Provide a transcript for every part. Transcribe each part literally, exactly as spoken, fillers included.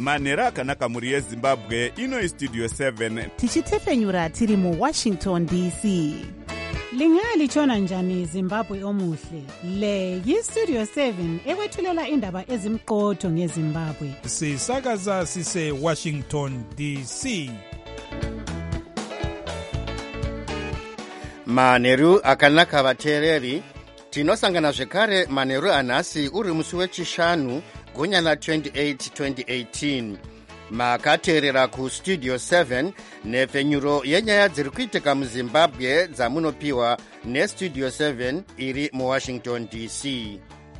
manhero akanaka mhuri yezimbabwe. Ino Studio seven tichitefenyura tiri mu Washington D C. Lingalitshona njani Zimbabwe omuhle? Le yi-Studio seven ekwethulela indaba ezimqotho ngeZimbabwe. Sisakaza sise Washington D C. Manheru akanaka vateereri, tinosangana zvekare manheru anhasi uri musi wechishanu gonyana twenty-eight twenty eighteen. Makateerera ku Studio seven nepfenyuro yenyaya dziri kuitika muZimbabwe dzamunopiwa neStudio seven iri muWashington D C.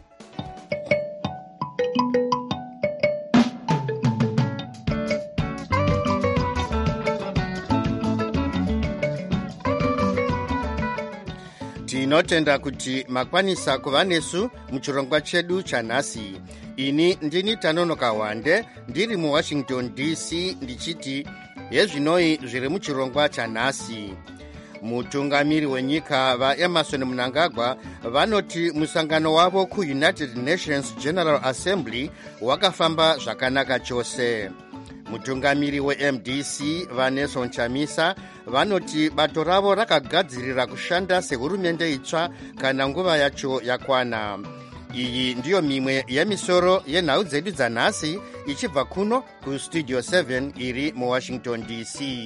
Tinotenda kuti makwanisa kuva nesu muchirongwa chedu chanhasi. Ini ndini Tanonoka Wande ndiri muWashington D C ndichiti yezvinoi zviri muchirongwa chanhasi. Mutungamiri wenyika vaEmerson Mnangagwa vanoti musangano wavo kuUnited Nations General Assembly wakafamba zvakanaka chose. Mutungamiri weM D C vaNelson Chamisa vanoti bato ravo rakagadzirira kushanda sehurumende itsva kana nguva yacho yakwana. Iyi ndiyo mimwe yemisoro yenhau dzedu dzanhasi ichibva kuno kuStudio seven iri muWashington D C.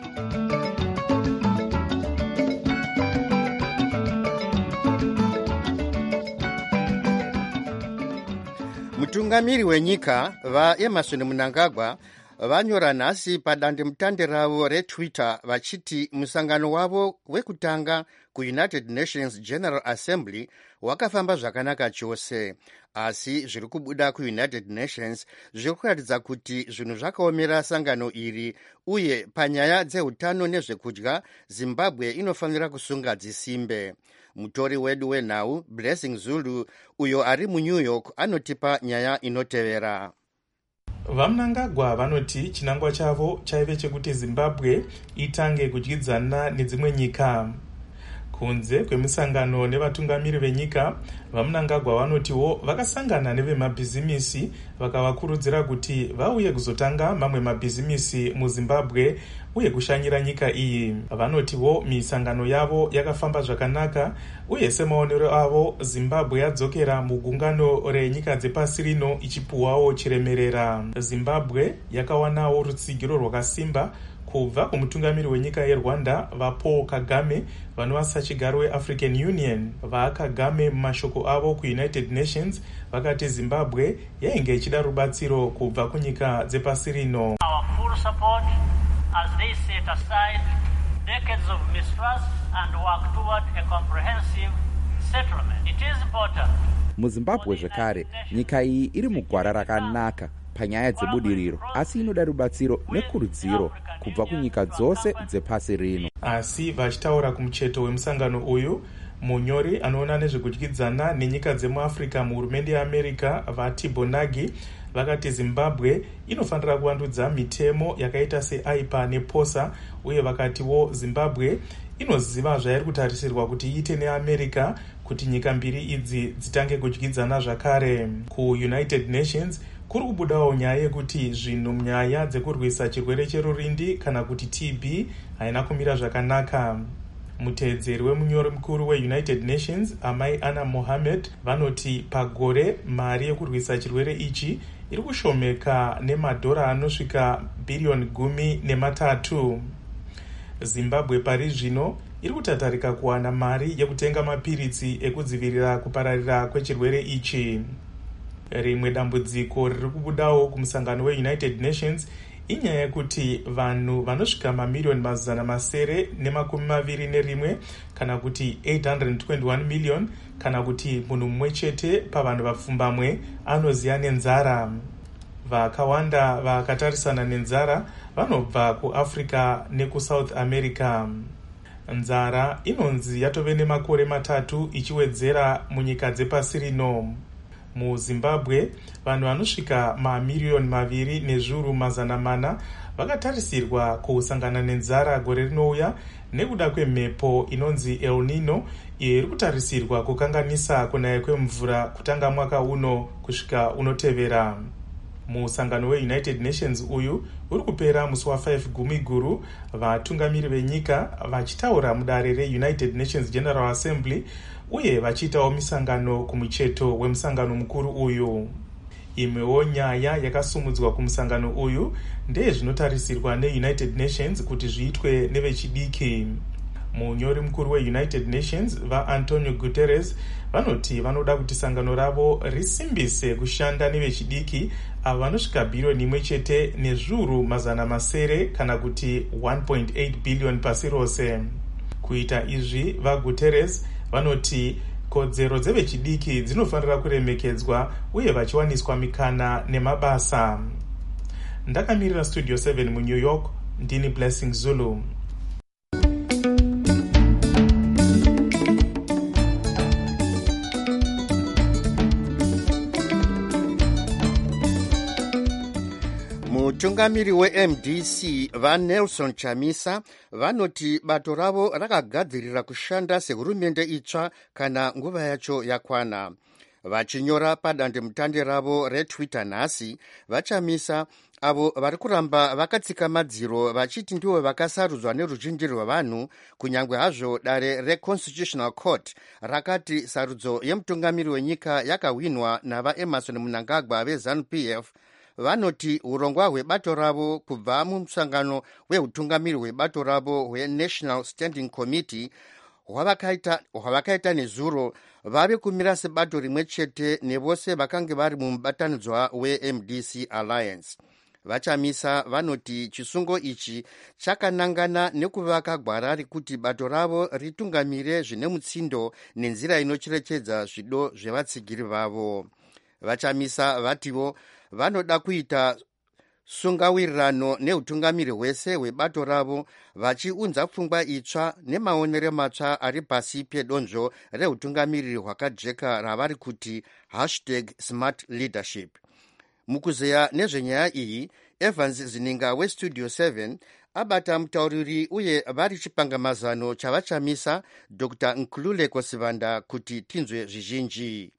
Mutungamiri wenyika vaEmerson Mnangagwa vanyora nhasi padandemutande ravo reTwitter vachiti musangano wavo wekutanga kuUnited Nations General Assembly wakafamba zvakanaka chose, asi zviri kubuda kuUnited Nations zviri kuratidza kuti zvinhu zvakaomera sangano iri, uye panyaya dzehutano nezvekudya Zimbabwe inofanira kusunga dzisimbe. Mutori wedu wenhau Blessing Zulu uyo ari muNew York anotipa nyaya inotevera. VaMnangagwa vanoti chinangwa chavo chaive chekuti Zimbabwe itange kudyidzana nedzimwe nyika. Kunze kwemusangano nevatungamiri venyika, vaMnangagwa vanotiwo vakasangana nevemabhizimisi vakavakurudzira kuti vauye kuzotanga mamwe mabhizimisi muZimbabwe uye kushanyira nyika iyi. Vanotiwo misangano yavo yakafamba zvakanaka, uye semaonero avo Zimbabwe yadzokera mugungano renyika dzepasi rino ichipuwawo chiremerera. Zimbabwe yakawanawo rutsigiro rwakasimba kubva kumutungamiri wenyika yeRwanda vaPaul Kagame vanova sachigaro weAfrican Union. VaKagame mumashoko avo kuUnited Nations vakati Zimbabwe yainge ichida rubatsiro kubva kunyika dzepasi rino. Our full support as they set aside decades of mistrust and work toward a comprehensive settlement. It is important. MuZimbabwe zvekare nyika iyi iri mugwara rakanaka panyaya dzebudiriro, asi inoda rubatsiro nekurudziro kubva kunyika dzose dzepasi rino. Asi vachitaura kumucheto wemusangano uyu, munyori anoona nezvekudyidzana nenyika dzemuAfrica muhurumende yeAmerica vaTibo Nagi vakati Zimbabwe inofanira kuvandudza mitemo yakaita seAIPA nePOSA, uye vakatiwo Zimbabwe inoziva zvairi kutarisirwa kuti iite neAmerica kuti nyika mbiri idzi dzitange kudyidzana zvakare. KuUnited Nations kuri kubudawo nyaya yekuti zvinhu munyaya dzekurwisa chirwere cherurindi kana kuti T B haina kumira zvakanaka. Muteedzeri wemunyori mukuru weUnited Nations Amai Anna Mohammed vanoti pagore mari yekurwisa chirwere ichi iri kushomeka nemadhora anosvika bhiriyoni gumi nematatu. Zimbabwe pari zvino iri kutatarika kuwana mari yekutenga mapiritsi ekudzivirira kupararira kwechirwere ichi. Rimwe dambudziko riri kubudawo kumusangano weUnited Nations inyaya yekuti vanhu vanosvika mamiliyoni mazana masere nemakumi maviri nerimwe kana kuti eight hundred twenty-one million kana kuti munhu mumwe chete pavanhu vapfumbamwe anoziya nenzara. Vakawanda vakatarisana nenzara vanobva kuAfrica nekuSouth America. Nzara inonzi yatove nemakore matatu ichiwedzera munyika dzepasi rino. MuZimbabwe vanhu vanosvika mamiliyoni maviri nezviuru mazana mana vakatarisirwa kusangana nenzara gore rinouya nekuda kwemhepo inonzi El Nino iyo iri kutarisirwa kukanganisa kunaya kwemvura kutanga mwaka uno kusvika unotevera. musangano weunited nations uyu uri kupera musi wa5 gumi guru, vatungamiri venyika vachitaura mudare reunited nations general assembly uye vachiitawo misangano kumucheto wemusangano mukuru uyu. Imwewo nyaya yakasumudzwa kumusangano uyu ndezvinotarisirwa neunited nations kuti zviitwe nevechidiki. Munyori mukuru weunited nations vaantonio guterres vanoti vanoda kuti sangano ravo risimbise kushanda nevechidiki avo vanosvika bhirioni imwe chete nezviuru mazana masere kana kuti one point eight billion pasi rose. Kuita izvi, vaguterres vanoti kodzero dzevechidiki dzinofanira kuremekedzwa uye vachiwaniswa mikana nemabasa. Ndakamirira Studio seven muNew York, ndini Blessing Zulu. Mutungamiri we-M D C vaNelson Chamisa vanoti bato ravo rakagadzirira kushanda sehurumende itsva kana nguva yacho yakwana. Vachinyora padandemutande ravo retwitter nhasi, vaChamisa avo vari kuramba vakatsika madziro vachiti ndivo vakasarudzwa neruzhinji rwevanhu, kunyange hazvo dare reConstitutional Court rakati sarudzo yemutungamiri wenyika yakahwinwa navaEmerson Mnangagwa veZANU-P F. Vanoti urongwa hwebato ravo kubva mumusangano weutungamiri hwebato ravo hweNational Standing Committee hwavakaita, hwavakaita nezuro vave kumira sebato rimwe chete nevose vakange vari mumubatanidzwa weM D C Alliance. VaChamisa vanoti chisungo ichi chakanangana nekuvaka gwara rekuti bato ravo ritungamire zvine mutsindo nenzira inocherechedza zvido zvevatsigiri vavo. VaChamisa vativo vanoda kuita sungawirirano neutungamiri hwese hwebato ravo, vachiunza pfungwa itsva nemaonero matsva ari pasi pedonzvo reutungamiri hwakajeka ravari kuti hashtag smart leadership. Mukuzeya nezvenyaya iyi, Evans Zininga weStudio seven abata mutauriri uye vari chipangamazano chavaChamisa Doctor Nkululeko Sivanda kuti tinzwe zvizhinji.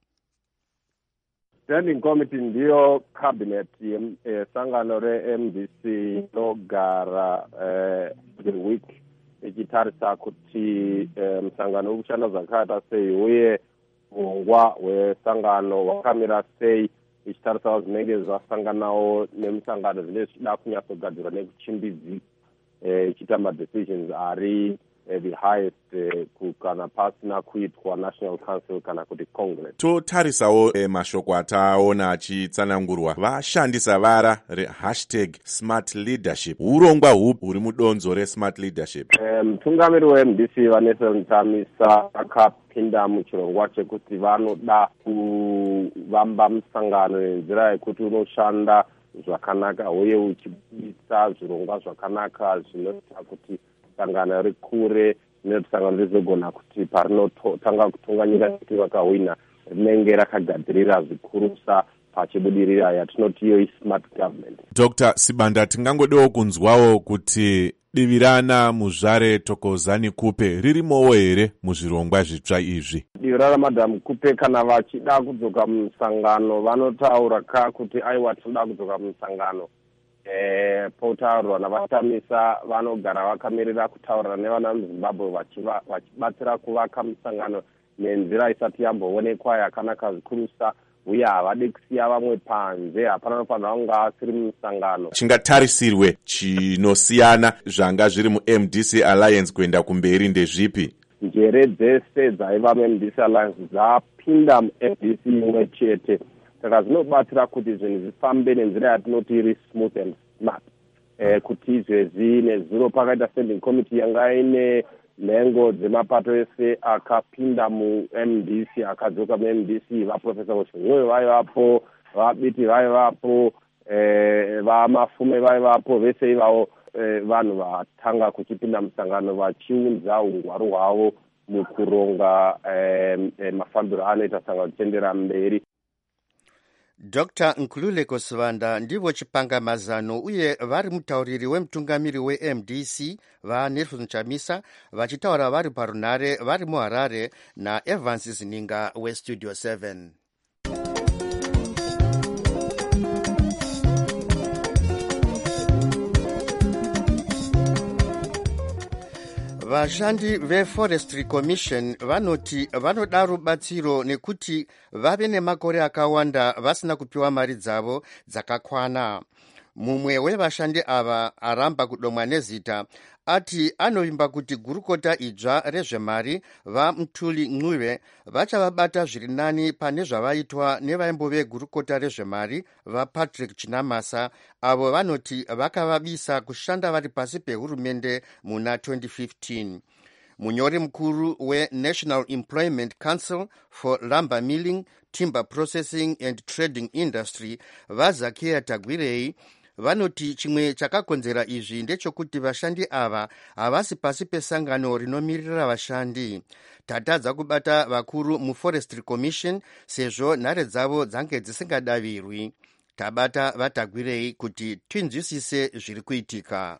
Standing Committee ndiyo cabinet yesangano re-M D C inogara the week ichitarisa kuti msangano ukushanda zvakaita sei uye urongwa hwesangano hwakamira sei, ichitarisa zvinenge zvasanganawo nemusangano zvinenge zvichida kunyatsogadzirwa nekuchimbidzi ichiita madecisions ari the highest uh, kana pasina kuitwa National Council kana kuti Congress. Totarisawo eh, mashoko ataona achitsanangurwa vashandisa vara re hashtag smart leadership. Urongwa hupi huri mudonzo re-smart leadership? Mutungamiri um, we-M D C vaNelson Chamisa akapinda muchirongwa chekuti vanoda kuvamba musangano nenzira yekuti unoshanda zvakanaka uye uchibudisa zvirongwa zvakanaka zvinoita kuti sangano rikure nesangano rizogona kuti parinotanga kutonga nyika kuti vakahwina rinenge rakagadzirira zvikurusa pachibudirira yatinoti iyo smart government. Doctor Sibanda, tingangodewo kunzwawo kuti divirana muzvare Thokozani Kupe ririmowo here muzvirongwa zvitsva izvi? Divirana Madam Kupe kana vachida kudzoka musangano vanotaura ka kuti aiwa tinoda kudzoka musangano. Eh, potaurwa navaChamisa vanogara vakamirira kutaura nevana muZimbabwe vachibatsira kuvaka musangano nenzira isati yamboonekwa yakanaka zvikurusa uye havadi kusiya vamwe panze. Hapana nofanira kunge asiri mumusangano. Chingatarisirwe chinosiyana zvanga zviri muM D C Alliance kuenda kumberi ndezvipi? Njere dzese dzaiva muM D C Alliance dzapinda muM D C imwe chete. Saka zvinobatsira kuti zvinhu zvifambe nenzira yatinoti iri smooth and smart. Eh, kuti izvezvi nezuro pakaita standing committee yanga ine nhengo dzemapato ese akapinda muM D C akadzoka muM D C, vaprofesa Oshinyoyo vaivapo, vabiti vaivapo, eh, vamafume vaivapo, vese ivavo eh, vanhu vatanga kuchipinda musangano vachiunza ungwaru hwavo mukuronga eh, eh, mafambiro anoita sangano tichiendera mberi. Doctor Nkululeko Sivanda ndivo chipangamazano uye vari mutauriri wemutungamiri weM D C vaNelson Chamisa vachitaura vari parunhare vari muHarare naEvans Zininga weStudio seven. vashandi veforestry commission vanoti vanoda rubatsiro nekuti vave nemakore akawanda vasina kupiwa mari dzavo dzakakwana. Mumwe wevashandi ava aramba kudomwa nezita ati anovimba kuti gurukota idzva rezvemari vaMthuli Ncube vachavabata zviri nani pane zvavaitwa nevaimbove gurukota rezvemari vaPatrick Chinamasa avo vanoti vakavabisa kushanda vari pasi pehurumende muna twenty fifteen. Munyori mukuru weNational Employment Council for Lumber Milling, Timber Processing and Trading Industry vaZakia Tagwirei vanoti chimwe chakakonzera izvi ndechekuti vashandi ava havasi pasi pesangano rinomirira vashandi. Tatadza kubata vakuru muForestry Commission sezvo nhare dzavo dzange dzisingadavirwi. Tabata vaTagwirei kuti tinzwisise zviri kuitika.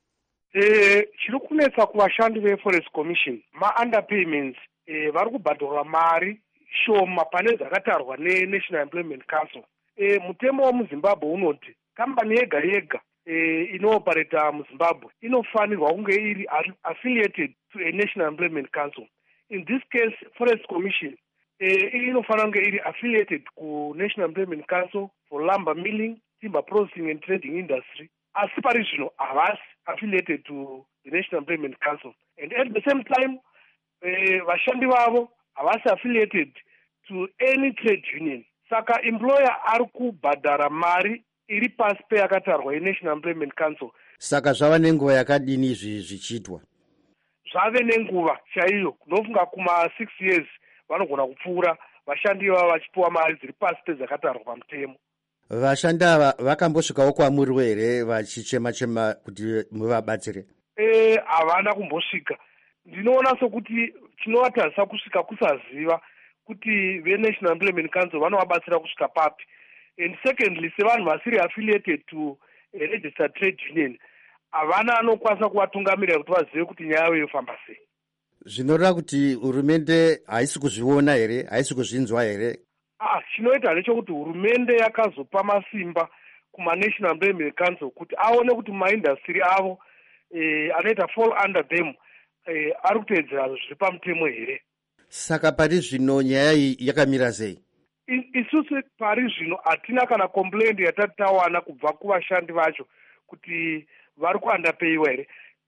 Eh, chiri kunetsa kuvashandi veForest Commission ma-underpayments eh, vari kubhadharwa mari shoma pane dzakatarwa neNational Employment Council. Eh, mutemo wemuZimbabwe unoti kambani yega yega eh, inooperata muZimbabwe inofanirwa kunge iri affiliated to a National Employment Council. In this case, Forest Commission eh, inofanira kunge iri affiliated ku National Employment Council for Lumber Milling, Timber Processing and Trading Industry. Asi pari zvino havasi affiliated to the National Employment Council. And at the same time, eh, vashandi vavo havasi affiliated to any trade union. Saka employer ari kubhadhara mari iri pasi peyakatarwa yeNational Employment Council. Saka zvava nenguva yakadini izvi zvichiitwa? Zvave nenguva chaiyo, kunofunga kuma six years vanogona kupfuura vashandi vavo vachipiwa mari dziri pasi pedzakatarwa pamutemo. Vashandi ava vakambosvikawo kwamuri here vachichema chema kuti muvabatsire? Eh, havana kumbosvika. Ndinoona sokuti chinovatadzisa kusvika kusaziva kuti veNational Employment Council vanovabatsira kusvika papi. And secondly, sevanhu vasiri affiliated to a registered trade union havana anokwanisa kuvatungamirira kuti vazive kuti nyaya yavo yofamba sei. Zvinoreva kuti hurumende haisi kuzviona here, haisi kuzvinzwa here? Ah, chinoita ndechekuti hurumende yakazopa masimba kumaNational Employment Council kuti aone kuti maindastry avo eh, anoita fall under them eh, ari kuteedzera zviri pamutemo here. Saka pari zvino nyaya iyi yakamira sei? Isusu pari zvino hatina kana complaint yatati tawana kubva kuvashandi vacho kuti vari kuunderpayiwa here.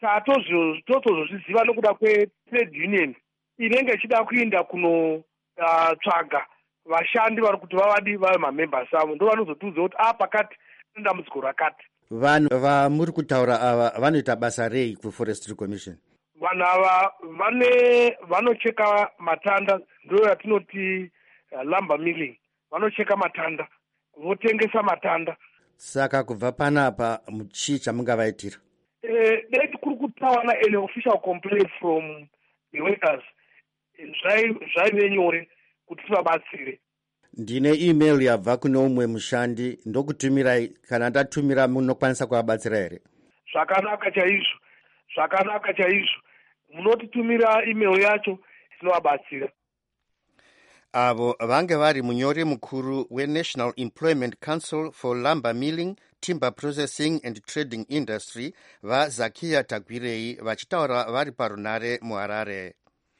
Tatozozviziva nokuda kwetrade union inenge ichida kuinda kunotsvaga uh, vashandi vari kuti vavadi vave mamembers avo ndo vanozotiudza kuti a pakati dambudziko rakati. Vanhu vamuri kutaura ava vanoita basa rei kuForestry Commission? Vanhu ava vane vanocheka matanda, ndo yatinoti uh, lumber milling. Vanocheka matanda, votengesa matanda. Saka kubva panapa muchii chamungavaitira? Eh, deti kuri kutawana an official complaint from the workers. Zvaive nyore kuti tivabatsire. Ndine email yabva kune umwe mushandi ndokutumirai, kana ndatumira munokwanisa kuvabatsira here? Zvakanaka chaizvo, zvakanaka chaizvo. Munotitumira email yacho tinovabatsira. Avo vange vari munyori mukuru weNational Employment Council for Lumber Milling, Timber Processing and Trading Industry vaZakia Tagwirei vachitaura vari parunare muHarare.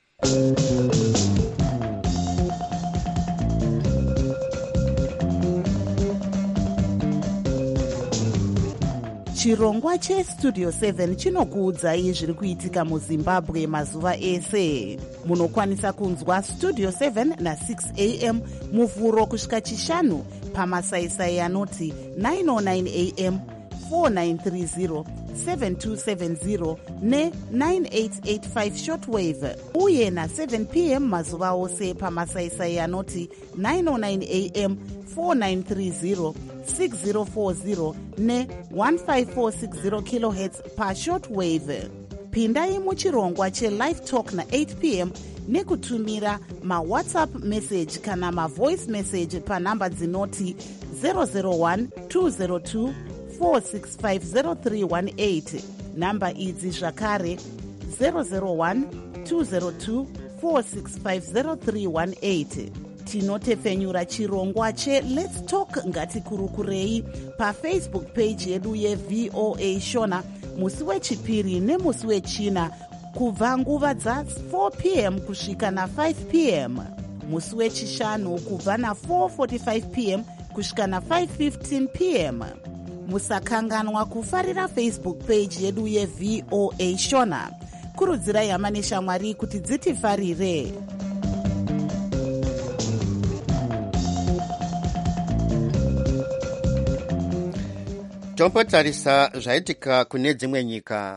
chirongwa chestudio seven chinokuudzai zviri kuitika muzimbabwe mazuva ese. Munokwanisa kunzwa studio seven na six a m muvhuro kusvika chishanu pamasaisai anoti nine oh nine a m, four nine three zero, seven two seven zero ne nine eight eight five shortwave, uye na seven p m mazuva ose pamasaisai anoti nine oh nine a m, four nine three zero, six zero four zero ne one five four six zero kilohertz pa shortwave. Pindai muchirongwa chelive talk na eight p m nekutumira mawhatsapp message kana mavoice message panhamba dzinoti zero zero one two zero two four six five zero three one eight. Namba idzi zvakare zero zero one two zero two four six five zero three one eight. Tinotefenyura chirongwa che Let's Talk Ngatikurukurei paFacebook page yedu yeVOA Shona musi wechipiri nemusi wechina kubva nguva dza four p m kusvika na five p m musi wechishanu kubva na four forty-five p m kusvika na five fifteen p m musakanganwa kufarira Facebook page yedu yeV O A Shona. Kurudzirai hama neshamwari kuti dzitifarire. tombotarisa zvaitika kune dzimwe nyika.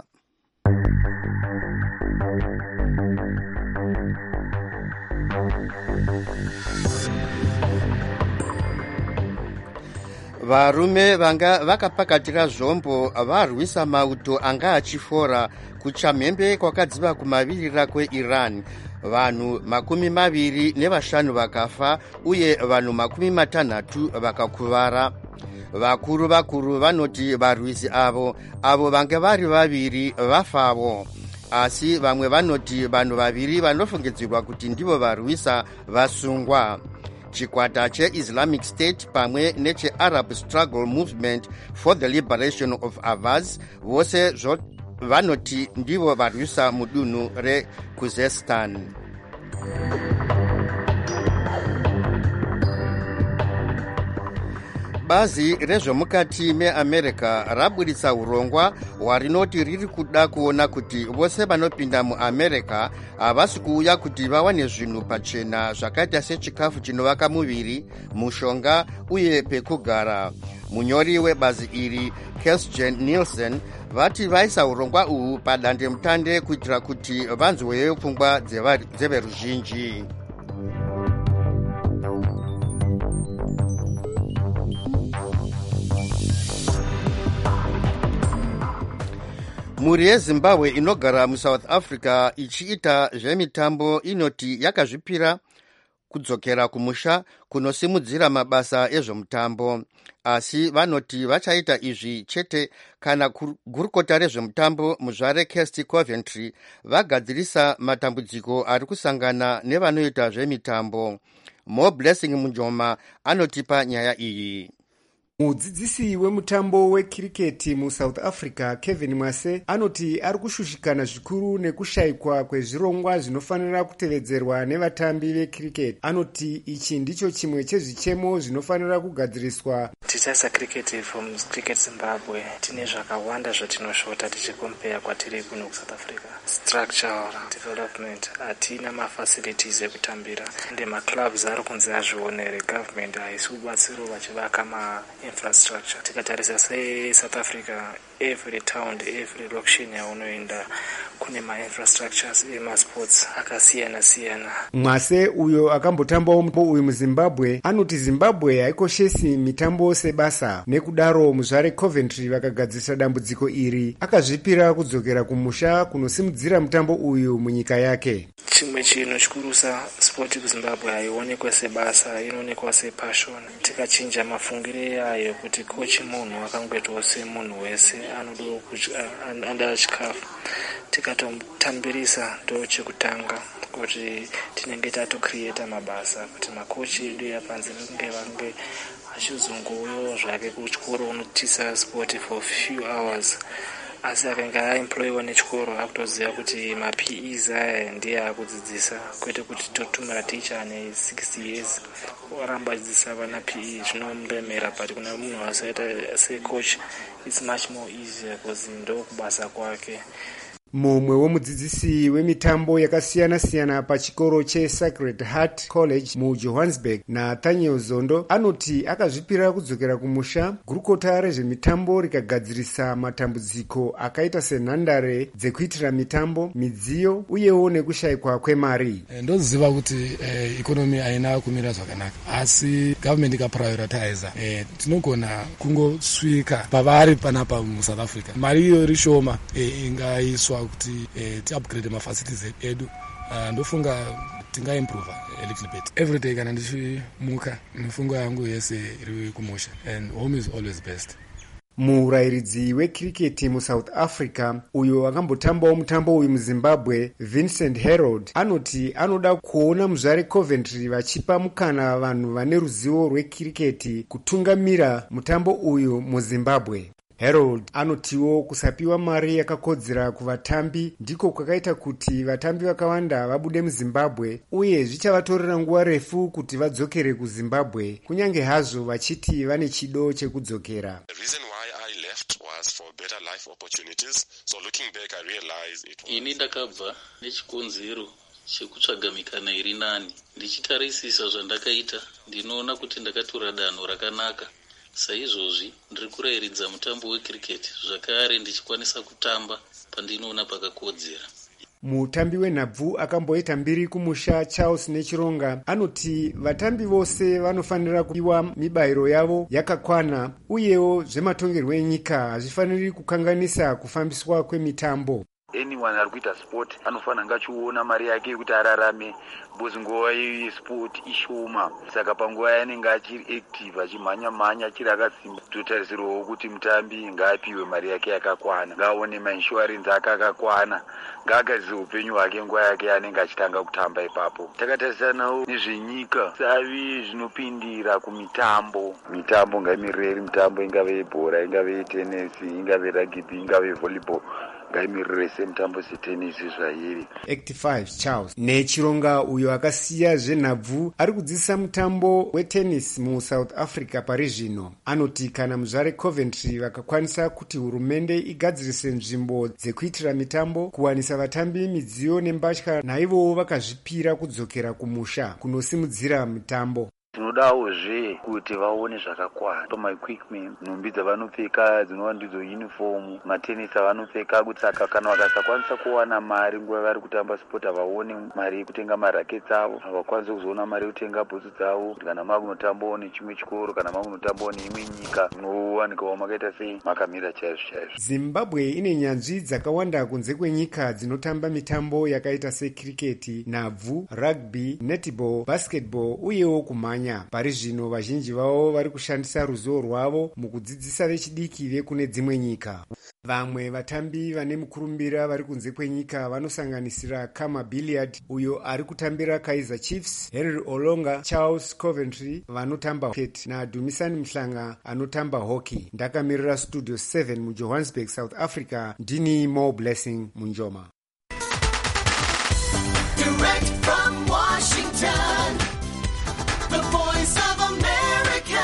Varume vanga vakapakatira zvombo varwisa mauto anga achifora kuchamhembe kwakadziva kumavirira kweIran. Vanhu makumi maviri nevashanu vakafa uye vanhu makumi matanhatu vakakuvara. Vakuru vakuru vanoti varwisi avo avo vanga vari vaviri vafavo, asi vamwe vanoti vanhu vaviri vanofungidzirwa kuti ndivo varwisa vasungwa. Chikwata che-Islamic State pamwe neche-Arab Struggle Movement for the Liberation of Avaz vose vanoti ndivo varwisa mudunhu reKuzestan. Bazi rezvemukati meAmerica raburitsa urongwa hwarinoti riri kuda kuona kuti vose vanopinda muAmerica havasi kuuya kuti vawane zvinhu pachena zvakaita sechikafu chinovaka muviri, mushonga uye pekugara. Munyori webazi iri Kesjen Nielsen vati vaisa urongwa uhu padandemutande kuitira kuti vanzweyo pfungwa dzeveruzhinji. Mhuri yeZimbabwe inogara muSouth Africa ichiita zvemitambo inoti yakazvipira kudzokera kumusha kunosimudzira mabasa ezvemutambo, asi vanoti vachaita izvi chete kana gurukota rezvemutambo muzvare Kirsty Coventry vagadzirisa matambudziko ari kusangana nevanoita zvemitambo. Mo Blessing Munjoma anotipa nyaya iyi. Mudzidzisi wemutambo wekiriketi muSouth Africa Kevin Mwase anoti ari kushushikana zvikuru nekushayikwa kwezvirongwa zvinofanira kutevedzerwa nevatambi vekiriketi. Anoti ichi ndicho chimwe chezvichemo zvinofanira kugadziriswa. Tichaisa kiriketi from Cricket Zimbabwe tine zvakawanda zvatinoshota tichikompeya kwatiri kuno kuSouth Africa. Structural development, hatina mafacilities ekutambira ende maclubs ari kunzi azvionere, government haisi kubatsiro vachivaka ma infrastructure. Tikatarisa seSouth Africa, every town, every location yaunoenda kune ma infrastructures ema sports akasiyana siyana. Mwase uyo akambotambawo mutambo uyu muZimbabwe anoti Zimbabwe haikoshesi mitambo sebasa, nekudaro muzvare Coventry vakagadzirisa dambudziko iri akazvipira kudzokera kumusha kunosimudzira mutambo uyu munyika yake. Chimwe chinhu chikurusa sport kuZimbabwe haionekwa sebasa, inoonekwa sepassion. Tikachinja mafungire yayo kuti kochi munhu akangoitawo semunhu wese anoda chikafu, tikatomutambirisa ndo chekutanga kuti tinenge tatocreata mabasa kuti makochi edu yapanze vange vange achizongouyawo zvake kuchikoro unotisa sport for few hours, asi akange aemployiwa nechikoro akutoziva kuti ma-P Es aya ndiye akudzidzisa, kwete kuti totumira ticha ane sixty years oramba achidzidzisa vana P E zvinomuremera, but kuna munhu asaita secoach it's much more easier because ndo kubasa kwake. Mumwe womudzidzisi wemitambo yakasiyana siyana pachikoro cheSacred Heart College muJohannesburg Nathaniel Zondo anoti akazvipira kudzokera kumusha gurukota rezvemitambo rikagadzirisa matambudziko akaita senhandare dzekuitira mitambo, midziyo uyewo nekushayikwa kwemari. Ndoziva kuti eh, ikonomi haina kumira zvakanaka, asi government ikaprioritize eh, tinogona kungosvika pavari panapa muSouth Africa. Mari iyo rishoma eh, ingaiswa kuti eh, ti-upgrade mafacilities edu. Uh, ndofunga tingaimprove a little bit. Every day kana ndichimuka mifungo yangu yese iri kumusha, and home is always best. Murayiridzi wekiriketi muSouth Africa uyo akambotambawo mutambo uyu muZimbabwe Vincent Harold anoti anoda kuona muzvare Coventry vachipa mukana vanhu vane ruzivo rwekiriketi kutungamira mutambo uyu muZimbabwe. Harold anotiwo kusapiwa mari yakakodzera kuvatambi ndiko kwakaita kuti vatambi vakawanda vabude muZimbabwe, uye zvichavatorera nguva refu kuti vadzokere kuZimbabwe, kunyange hazvo vachiti vane chido chekudzokera. Ini ndakabva nechikonzero chekutsvaga mikana iri nani. Ndichitarisisa zvandakaita, ndinoona kuti ndakatora danho rakanaka. Saizvozvi ndiri kurairidza mutambo wekiriketi, zvakare ndichikwanisa kutamba pandinoona pakakodzera. Mutambi wenhabvu akamboita mbiri kumusha Charles Nechironga anoti vatambi vose vanofanira kupiwa mibayiro yavo yakakwana, uyewo zvematongerwo enyika hazvifaniri kukanganisa kufambiswa kwemitambo. Anyone ari kuita sport anofanira ngachiona mari yake yekuti ararame, because nguva yesport ishoma. Saka panguva yanenge achiri active achimhanya mhanya achiri akasimba, totarisirwawo kuti mutambi ngaapiwe mari yake yakakwana, ngaaone mainsurance ake akakwana, ngaagadzise upenyu hwake nguva yake yanenge achitanga kutamba ipapo. Takatarisanawo nezvenyika savi zvinopindira kumitambo. Mitambo ngaimiriri, mitambo ingave yebhora, ingave yetenesi, ingave rugby, ingave volleyball, ngaimirire semutambo setenisi zvairi. eighty-five Charles Nechironga uyo akasiya zvenhabvu ari kudzidzisa mutambo wetennis muSouth Africa pari zvino anoti kana muzvare Coventry vakakwanisa kuti hurumende igadzirise nzvimbo dzekuitira mitambo, kuwanisa vatambi midziyo nembatya, naivowo vakazvipira kudzokera kumusha kunosimudzira mitambo. Tinodawozve kuti vaone zvakakwana pamaequipment, nhumbi dzavanopfeka dzinova ndidzo uniform, matenisi avanopfeka, kuti saka kana vakasakwanisa kuwana mari nguva vari kutamba sport, havaone mari yekutenga maraketi avo, havakwanisi kuzoona mari yekutenga bhutsu dzavo. Kana makunotambawo nechimwe chikoro, kana makunotambawo neimwe nyika, munowanikawo makaita sei makamira chaizvo chaizvo. Zimbabwe ine nyanzvi dzakawanda kunze kwenyika dzinotamba mitambo yakaita sekiriketi, nhabvu, rugby, netball, basketball uyewo kumhanya. Pari zvino vazhinji vavo vari kushandisa ruzivo rwavo mukudzidzisa vechidiki vekune dzimwe nyika. Vamwe vatambi vane mukurumbira vari kunze kwenyika vanosanganisira Kama Billiard uyo ari kutambira Kaizer Chiefs, Henry Olonga, Charles Coventry vanotamba cricket naDumisani Mhlanga anotamba hockey. Ndakamirira Studio seven muJohannesburg, South Africa, ndini Mo Blessing Munjoma. Direct from Washington, the voice of America,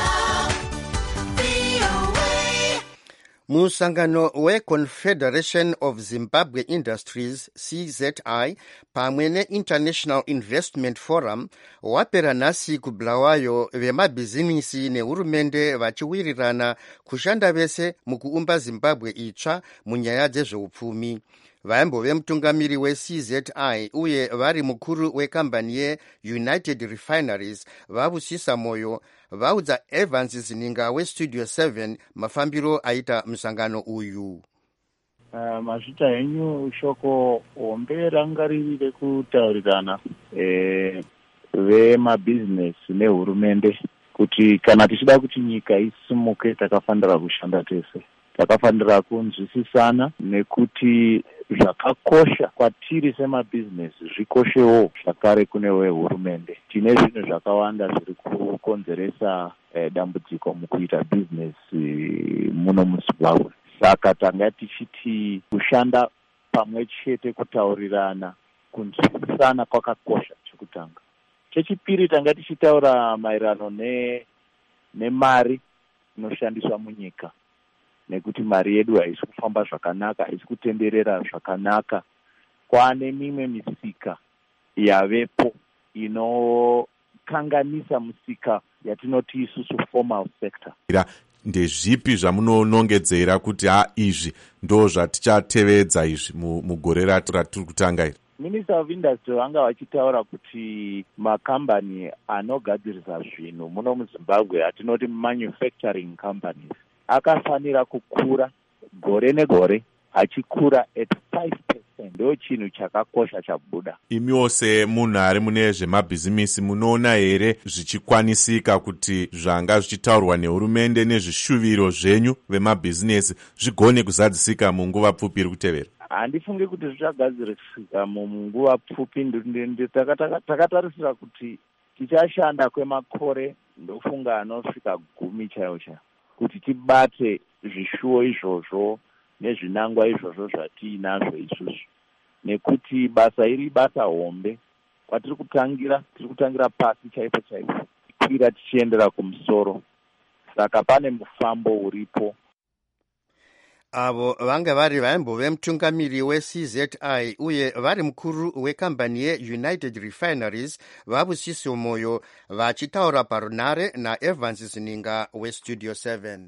V O A. Musangano we-Confederation of Zimbabwe Industries, C Z I, pamwe ne-International Investment Forum wapera nhasi kuBulawayo vemabhizinisi nehurumende vachiwirirana kushanda vese mukuumba Zimbabwe itsva munyaya dzezveupfumi. Vaimbove mutungamiri we-C Z I uye vari mukuru wekambani ye-United Refineries vavusisa moyo vaudza Evans Zininga weStudio seven mafambiro aita musangano uyu. Uh, mazvita henyu shoko hombe ranga riri rekutaurirana eh, vemabhizinesi nehurumende kuti kana tichida kuti nyika isimuke takafanira kushanda tese, takafanira kunzwisisana nekuti zvakakosha kwatiri semabhizinesi zvikoshewo zvakare kune wehurumende. Tine zvinhu zvakawanda zviri kukonzeresa eh, dambudziko mukuita bhizinesi muno muZimbabwe. Saka tanga tichiti kushanda pamwe chete, kutaurirana, kunzwisisana kwakakosha chekutanga. Chechipiri tanga tichitaura maererano ne nemari inoshandiswa munyika, nekuti mari yedu haisi kufamba zvakanaka, haisi kutenderera zvakanaka. Kwane mimwe misika yavepo inokanganisa musika yatinoti isusu formal sector. Ndezvipi zvamunonongedzera kuti ha izvi ndo zvatichatevedza izvi mugore ratiri kutanga iri? Minister of Industry vanga vachitaura kuti makambani anogadzirisa zvinhu muno muZimbabwe, atinoti manufacturing companies, akafanira kukura gore negore, achikura at five percent. Ndo chinhu chakakosha chabuda. Imiwo semunhu ari mune zvemabhizimisi munoona here zvichikwanisika kuti zvanga zvichitaurwa nehurumende nezvishuviro zvenyu vemabhizinesi zvigone kuzadzisika munguva pfupi iri kutevera? Handifungi kuti zvichagadzirisika munguva pfupi. Takatarisira kuti tichashanda kwemakore ndofunga anosvika gumi chaiwo chaiwo. kuti tibate zvishuwo izvozvo nezvinangwa izvozvo zvatiinazvo isusu, nekuti basa iri basa hombe kwatiri kutangira tiri kutangira pasi chaipo chaipo tikwira tichiendera kumusoro. Saka pane mufambo uripo. Avo vanga vari vaimbove mutungamiri we-C Z I uye vari mukuru wekambani ye-United Refineries Vabusiso Moyo vachitaura parunare naEvans Zininga weStudio seven.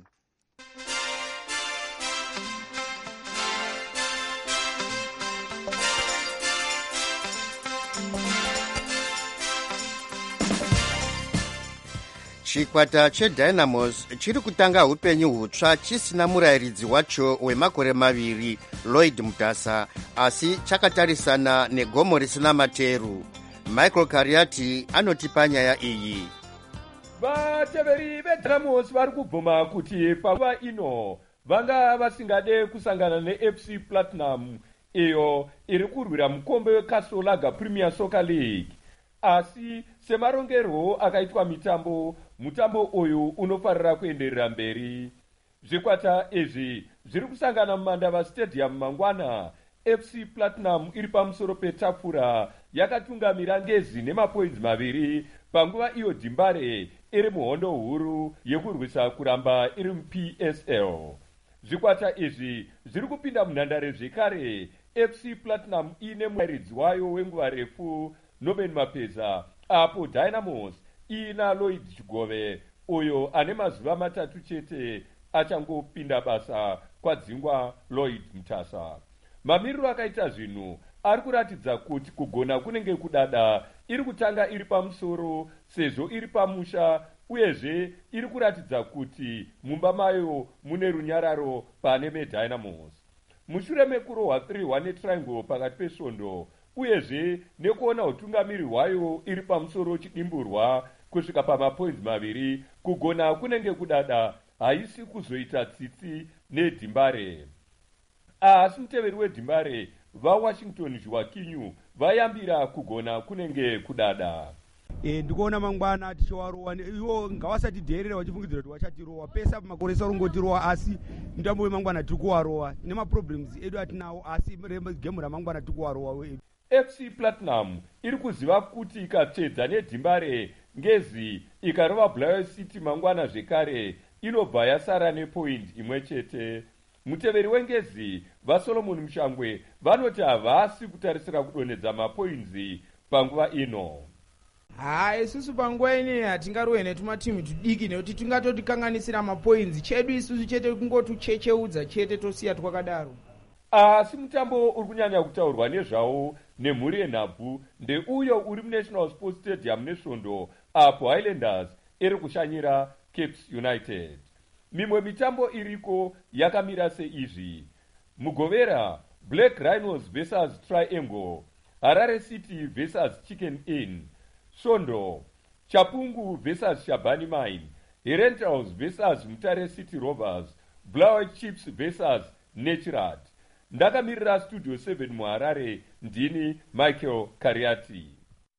Chikwata cheDynamos chiri kutanga upenyu hutsva chisina murayiridzi wacho wemakore maviri Lloyd Mutasa, asi chakatarisana negomo risina materu. Michael Kariati anotipa nyaya iyi. Vateveri veDynamos vari kubvuma kuti panguva ino vanga vasingade kusangana neF C Platinum iyo iri kurwira mukombe weCastle Lager Premier Soccer League, asi semarongerwo akaitwa mitambo, mutambo uyu unofarira kuenderera mberi. Zvikwata izvi zviri kusangana muMandava Stadium mangwana. F C Platinum iri pamusoro petafura yakatungamira ngezi nemapoints maviri, panguva iyo Dimbare iri muhondo huru yekurwisa kuramba iri muP S L. Zvikwata izvi zviri kupinda munhandare zvekare. F C Platinum ine murayiridzi wayo wenguva refu Noben Mapeza, apo Dynamos ina Lloyd Chigove uyo ane mazuva matatu chete achangopinda basa kwadzingwa Lloyd Mutasa. Mamiriro akaita zvinhu ari kuratidza kuti kugona kunenge kudada, iri kutanga iri pamusoro sezvo iri pamusha, uyezve iri kuratidza kuti mumba mayo mune runyararo pane meDynamos. Mushure mekurohwa three one netriangle pakati pesvondo, uyezve nekuona utungamiri hwayo iri pamusoro chidimburwa kusvika pamapoints maviri, kugona kunenge kudada haisi kuzoita tsitsi neDimbare. Asi muteveri weDimbare vaWashington Joaquinho vayambira kugona kunenge kudada. E, ndikuona mangwana tichiwarowa iwo ngavasatidheerera vachifungidzira kuti vachatirowa pesa makore sarungotirowa, asi mutambo wemangwana tiri kuwarowa nemaproblems edu atinawo, asi gemu ramangwana tiri kuwarowa. F C Platinum iri kuziva kuti ikapedza neDimbare ngezi ikarova Bulawayo City mangwana zvekare inobva yasara nepoint imwe chete. Muteveri wengezi vaSolomon Mushangwe vanoti havasi kutarisira kudonedza mapoints panguva ino. Ha, isusu panguva ine hatingarowe netumatimu tudiki nekuti tingatotikanganisira mapoints, chedu isusu chete kungotuchecheudza chete tosiya twakadaro. Asi mutambo uri kunyanya kutaurwa nezvawo nemhuri yenhabvu ndeuyo uri muNational Sports Stadium nesvondo, apo Highlanders iri kushanyira Capes United. Mimwe mitambo iriko yakamira seizvi: Mugovera Black Rhinos versus Triangle, Harare City versus Chicken Inn, Svondo Chapungu versus Shabani Mine, Herentals versus Mutare City Rovers, Bulawayo Chiefs versus Naturat. Ndakamirira Studio seven muHarare, ndini Michael Kariati.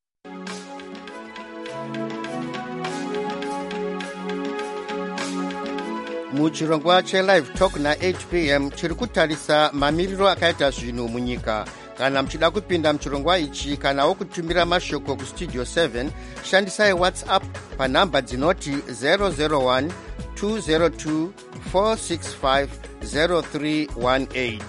Muchirongwa cheLive Talk na eight p m chiri kutarisa mamiriro akaita zvinhu munyika. Kana mchida kupinda mchirongwa ichi kanawo kutumira mashoko kuStudio seven, shandisai WhatsApp panhamba dzinoti zero zero one two zero two four six five zero three one eight.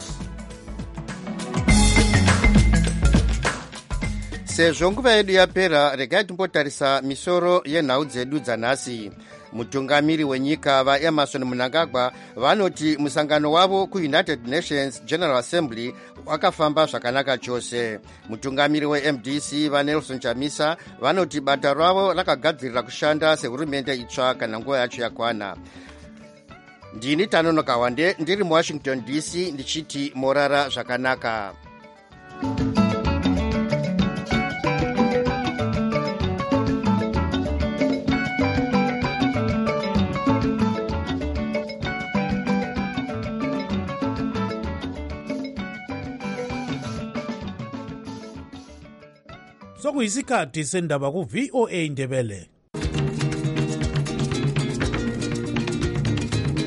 Sezvo nguva yedu yapera, regai timbotarisa misoro yenhau dzedu dzanhasi. Mutungamiri wenyika vaEmerson Mnangagwa vanoti musangano wavo kuUnited Nations General Assembly wakafamba zvakanaka chose. Mutungamiri weM D C vaNelson Chamisa vanoti bata ravo rakagadzirira kushanda sehurumende itsva kana nguva yacho yakwana. Ndini Tanono Kawande ndiri muWashington D C ndichiti morara zvakanaka. Sokuyisikhathi sendaba ku-V O A Ndebele.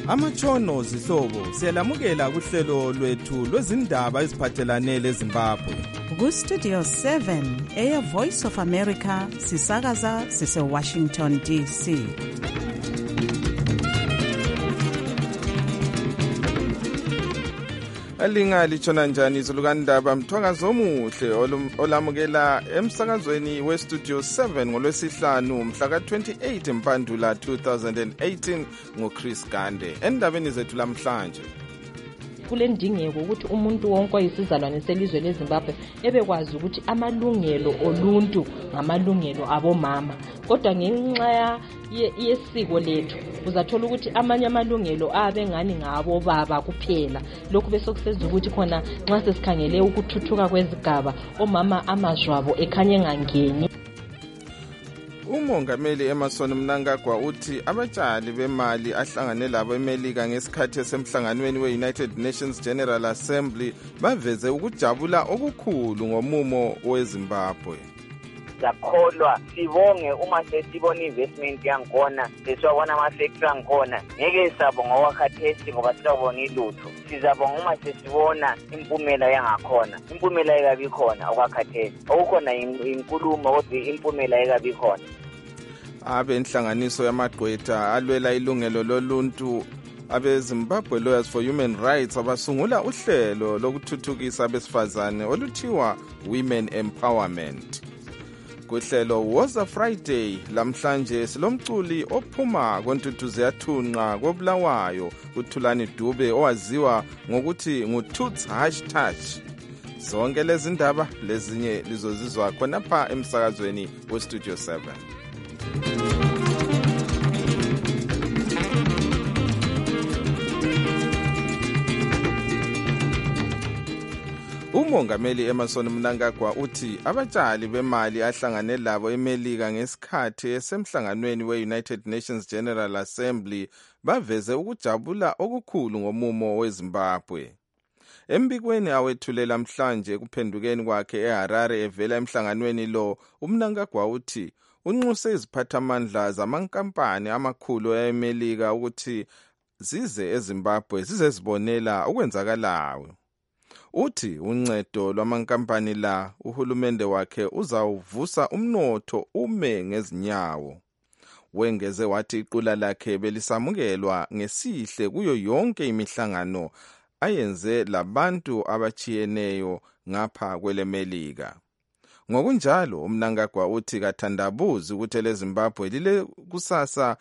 amatshono zihlobo siyalamukela kuhlelo lwethu lwezindaba eziphathelane leZimbabwe. Ku-Studio seven, Air Voice of America, sisakaza sise-Washington D C. Alinga litshona njani izulukandaba mthwakazo omuhle olamukela emsakazweni we-Studio seven ngolwesihlanu mhla ka-twenty-eight Mpandula two thousand eighteen nguChris Gande. Endabeni zethu lamhlanje, kulendingeko ukuthi umuntu wonke oyisizalwane selizwe leZimbabwe ebekwazi ukuthi amalungelo oluntu ngamalungelo abomama, kodwa ngenxa yesiko lethu uzathola ukuthi amanye amalungelo abe ngani ngabo baba kuphela. Lokhu bese kusenza ukuthi khona nxa sesikhangele ukuthuthuka kwezigaba omama amazwabo ekhanye engangeni. uMongameli Emmerson Mnangagwa uthi abatshali bemali ahlangane labo eMelika ngesikhathi semhlanganweni we-United Nations General Assembly baveze ukujabula okukhulu ngomumo weZimbabwe. Zakholwa sibonge uma sesibona investment yankona sesiwabona ama-factory ankona ngeke sabonga okwakhathesi ngoba sizabonga ilutho. Sizabonga uma sesibona impumela yangakhona. Impumela ekabi khona okwakhathesi okukhona inkulumo kodwa impumela ekabi khona. Abenhlanganiso yamagqwetha alwela ilungelo loluntu abe-Zimbabwe Lawyers for Human Rights abasungula uhlelo lokuthuthukisa abesifazane oluthiwa Women Empowerment. Kuhlelo Woza Friday lamhlanje silomculi ophuma kontuthuze yathunqa kobulawayo uThulani Dube owaziwa ngokuthi nguToots hashtag. Zonke lezi ndaba lezinye lizozizwa khonapha emsakazweni weStudio seven. uMongameli Emmerson Mnangagwa uthi abatshali bemali ahlangane labo eMelika ngesikhathi esemhlanganweni we-United Nations General Assembly baveze ukujabula okukhulu ngomumo weZimbabwe. Embikweni awethulela mhlanje kuphendukeni kwakhe eHarare evela emhlanganweni lo, uMnangagwa uthi unxuse iziphathamandla zamankampani amakhulu eMelika ukuthi zize eZimbabwe zize zibonela okwenzakalayo. Uthi uncedo lwamankampani la uhulumende wakhe uzawuvusa umnotho ume ngezinyawo. Wengeze wathi iqula lakhe belisamukelwa ngesihle kuyo yonke imihlangano ayenze labantu abachiyeneyo ngapha kweleMelika. Ngokunjalo uMnangagwa uthi kathandabuzi ukuthi leZimbabwe lile kusasa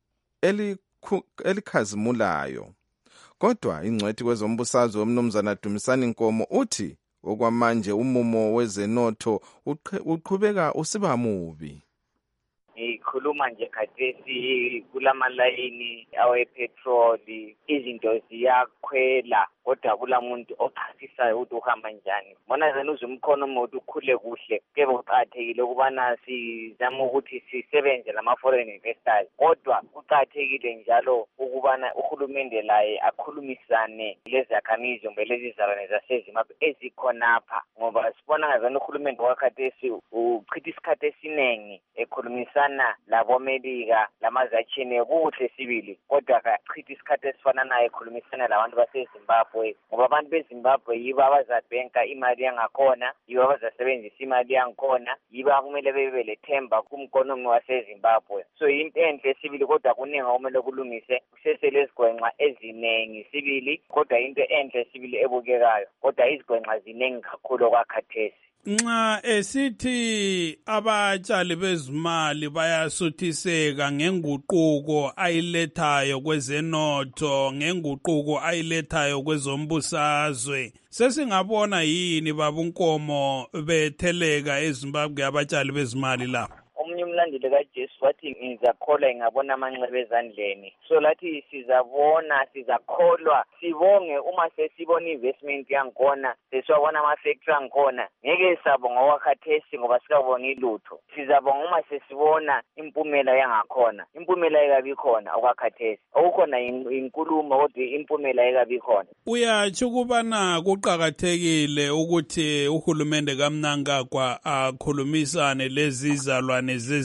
elikhazimulayo. Kodwa ingcwethi kwezombusazwe umnumzana Dumisani Nkomo uthi okwamanje umumo wezenotho uqhubeka usiba mubi. Ngikhuluma nje khathesi kulamalayini awepetroli izinto ziyakhwela kodwa kulamuntu ochazisayo ukuthi uhamba njani. Bona zena uze umkhono umuntu ukhule kuhle kube kuqhathekile ukubana sizama ukuthi sisebenze lama foreign investors, kodwa kuqhathekile njalo ukubana uhulumende laye akhulumisane lezakhamizi kumbe lezizalwane zaseZimbabwe ezikhonapha, ngoba sibona ngazana uhulumende wakhathesi uchitha isikhathi esiningi ekhulumisana laboMelika lamazachine kuhle sibili, kodwa akachitha isikhathi esifana naye ekhulumisana labantu baseZimbabwe ngoba abantu beZimbabwe yibo abazabhenka imali yangakhona, yibo abazasebenzisa imali yangakhona, yibo akumele bebe lethemba kumkonomi waseZimbabwe. So into enhle sibili kodwa kuningi okumele kulungise kusesele izigwenxa eziningi sibili, kodwa into enhle sibili ebukekayo, kodwa izigwenxa ziningi kakhulu kwakhathesi. Nxa esithi abatshali bezimali bayasuthiseka ngenguquko ayilethayo kwezenotho, ngenguquko ayilethayo kwezombusazwe, sesingabona yini babunkomo betheleka eZimbabwe abatshali bezimali la? Omunye umlandeli kaJesu wathi ngizakholwa ngabona amanxeba ezandleni. So lathi sizabona sizakholwa sibonge uma sesibona investment yankona sesiwabona ama-factory ankona ngeke sabonga okwakhathesi ngoba sikabonga ilutho. Sizabonga uma sesibona impumela yangakhona. Impumela ekabi khona okwakhathesi okukhona inkulumo kodwa impumela ekabi khona. Uyatsho ukubana kuqakathekile ukuthi uhulumende kaMnangagwa akhulumisane lezizalwane zezi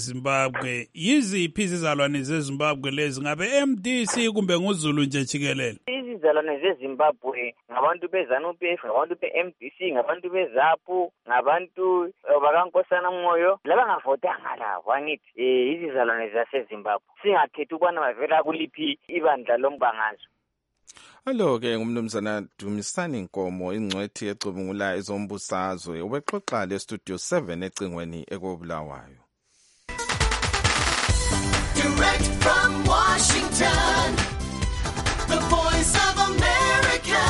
zezimbabwe yiziphi izizalwane zezimbabwe lezi ngabe M D C kumbe nguzulu nje jikelele? Izizalwane zezimbabwe ngabantu be-ZANU P F, ngabantu be-M D C, ngabantu be-ZAPU, ngabantu eh, bakaNkosana Moyo, labangavotanga labo angithi eh izizalwane zasezimbabwe. Singakhethi ukubana bavela kuliphi ibandla lombangazo. Alo-ke ngumnumzana Dumisani Nkomo, ingcwethi ecubungula ezombusazwe, ubexoxa le-Studio seven ecingweni ekobulawayo. Direct from Washington, the voice of America,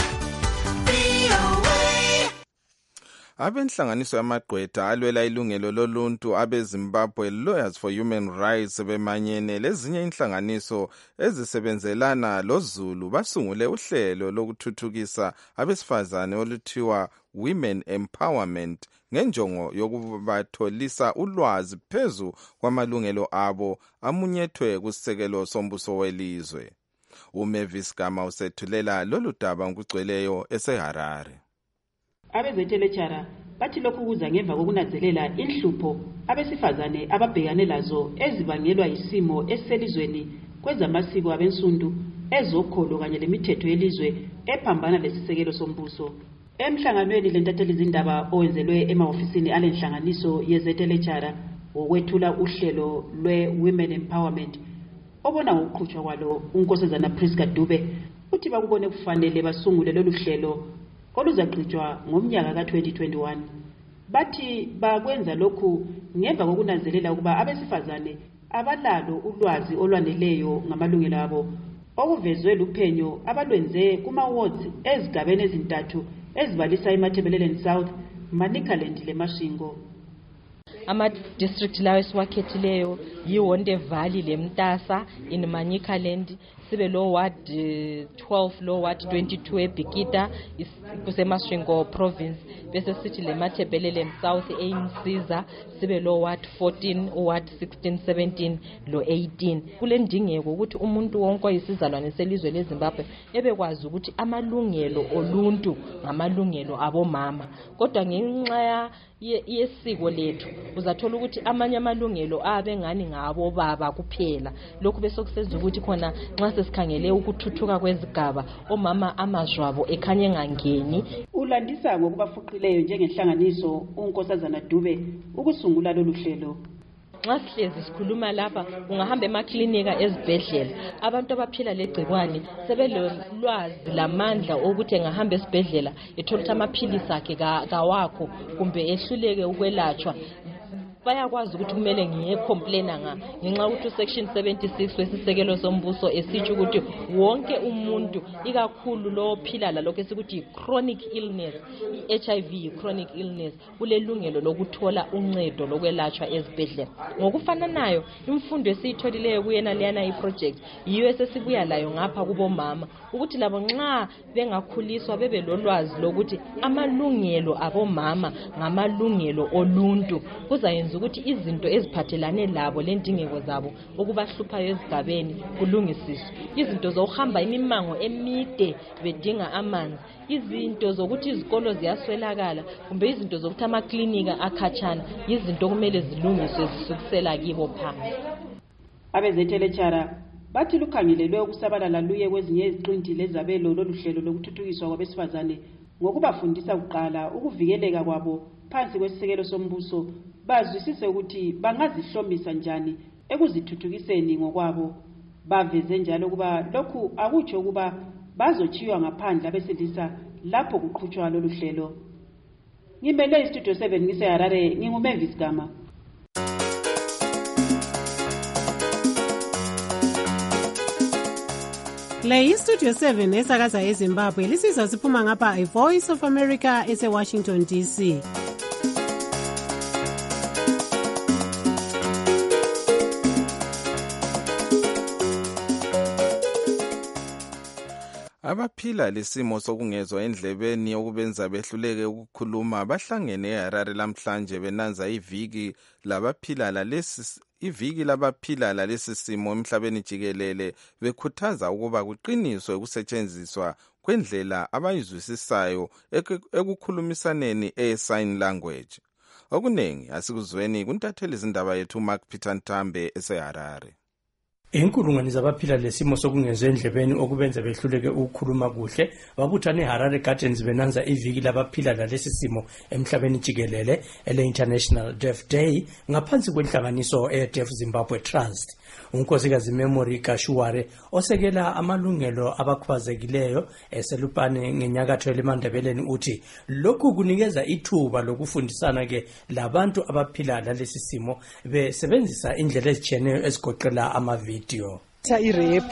V O A. Abenhlanganiso yamagqwetha alwela ilungelo loluntu abeZimbabwe Lawyers for Human Rights bemanyene lezinye inhlanganiso ezisebenzelana loZulu basungule uhlelo lokuthuthukisa abesifazane oluthiwa Women Empowerment ngenjongo yokubatholisa ulwazi phezu kwamalungelo abo amunyethwe kusekelo sombuso welizwe. uMavis Gama usethulela lolu daba ngokugcweleyo eseHarare. Abezethelechara bathi lokhu kuza ngemva kokunanzelela inhlupho abesifazane ababhekane lazo ezibangelwa isimo eselizweni kwezamasiko abensundu ezokholo kanye lemithetho yelizwe ephambana lesisekelo sombuso. Emhlanganweni lentatheli izindaba owenzelwe emahofisini alenhlanganiso yezethelechara okwethula uhlelo lwe-Women Empowerment obona ngokuqhutshwa kwalo unkosazana Priska Dube uthi bakubone kufanele basungule lolu hlelo oluzaqhutshwa ngomnyaka ka twenty twenty-one. Bathi bakwenza lokhu ngemva kokunanzelela ukuba abesifazane abalalo ulwazi olwaneleyo ngamalungelo abo okuvezwe luphenyo abalwenze kuma wards ezigabeni ezintathu ezibalisa eMatabeleland South, Manicaland leMashingo. Ama-district lawo esiwakhethileyo yiWonde Valley leMtasa in Manicaland, sibe lo ward twelve lo ward twenty-two eBhikita kuseMashingo province, bese sithi leMatabeleland South eMsiza, sibe lo ward fourteen, ward sixteen, seventeen lo eighteen. Kule ndingeko ukuthi umuntu wonke oyisizalwane selizwe leZimbabwe ebekwazi ukuthi amalungelo oluntu ngamalungelo abomama, kodwa ngenxa yesiko lethu uzathola ukuthi amanye amalungelo abe ngani ngabo baba kuphela. Lokhu bese kusenza ukuthi khona nxa sesikhangele ukuthuthuka kwezigaba omama amazwabo ekhanye ngangeni. Ulandisa ngokubafuqileyo njengenhlanganiso unkosazana Dube ukusungula lolu hlelo. Nxa sihlezi sikhuluma lapha ungahamba emaklinika ezibhedlela abantu abaphila legcikwane sebelolwazi lamandla ukuthi engahamba esibhedlela ethola ukuthi amaphilisi akhe kawakho kumbe ehluleke ukwelatshwa. Bayakwazi ukuthi kumele ngiye complaina nga ngenxa ukuthi section seventy-six wesisekelo sombuso esitsho ukuthi wonke umuntu ikakhulu lo phila lalokho esikuthi chronic illness, i-H I V chronic illness, ulelungelo lokuthola uncedo lokwelatshwa ezibhedlela. Ngokufananayo imfundo esiyitholileyo kuyena leyana iproject yiyo esesibuya layo ngapha kubomama ukuthi labo nxa bengakhuliswa bebe lolwazi lokuthi amalungelo abomama ngamalungelo oluntu kuzayenza ukuthi izinto eziphathelane labo lendingeko zabo okubahluphayo ezigabeni kulungisiswe. Izinto zokuhamba imimango emide bedinga amanzi, izinto zokuthi izikolo ziyaswelakala kumbe izinto zokuthi amaklinika akhatshana, izinto kumele zilungiswe zisukusela kibo phansi. Abezethelechara bathi lukhangelelwe ukusabalala luye kwezinye iziqinti lezabelo lolu hlelo lokuthuthukiswa kwabesifazane ngokubafundisa kuqala ukuvikeleka kwabo phansi kwesisekelo sombuso, bazwisise ukuthi bangazihlomisa njani ekuzithuthukiseni ngokwabo. Baveze njalo kuba lokhu akutsho ukuba bazochiywa ngaphandle abesilisa lapho kuqhutshwa lolu hlelo. Ngimele iStudio seven ngiseHarare, nginguMavis Gama. Le iStudio seven esakaza eZimbabwe lisizwa siphuma ngapha iVoice of America eseWashington D C. Abaphila lesimo sokungezwa endlebeni okubenza behluleke ukukhuluma bahlangene eHarare lamhlanje benanza iviki labaphila lalesi iviki labaphila lalesi simo emhlabeni jikelele bekhuthaza ukuba kuqiniswe ukusetshenziswa kwendlela abayizwisisayo ekukhulumisaneni e-sign language. okuningi asikuzweni kuntatheli izindaba yethu Mark Peter Ntambe eseHarare. Inkulungwane zabaphila lesimo sokungezwe endlebeni okubenza behluleke ukukhuluma kuhle babuthane eHarare Gardens benanza iviki labaphila lalesi simo emhlabeni jikelele ele International Deaf Day ngaphansi kwenhlanganiso eDeaf Zimbabwe Trust. Unkosikazi Memory Kashuware osekela amalungelo abakhubazekileyo eselupane ngenyakatho elimandebeleni uthi lokhu kunikeza ithuba lokufundisana ke labantu abaphila lalesi simo besebenzisa indlela ezitshiyeneyo ezigoqela amavidiyo. I-rap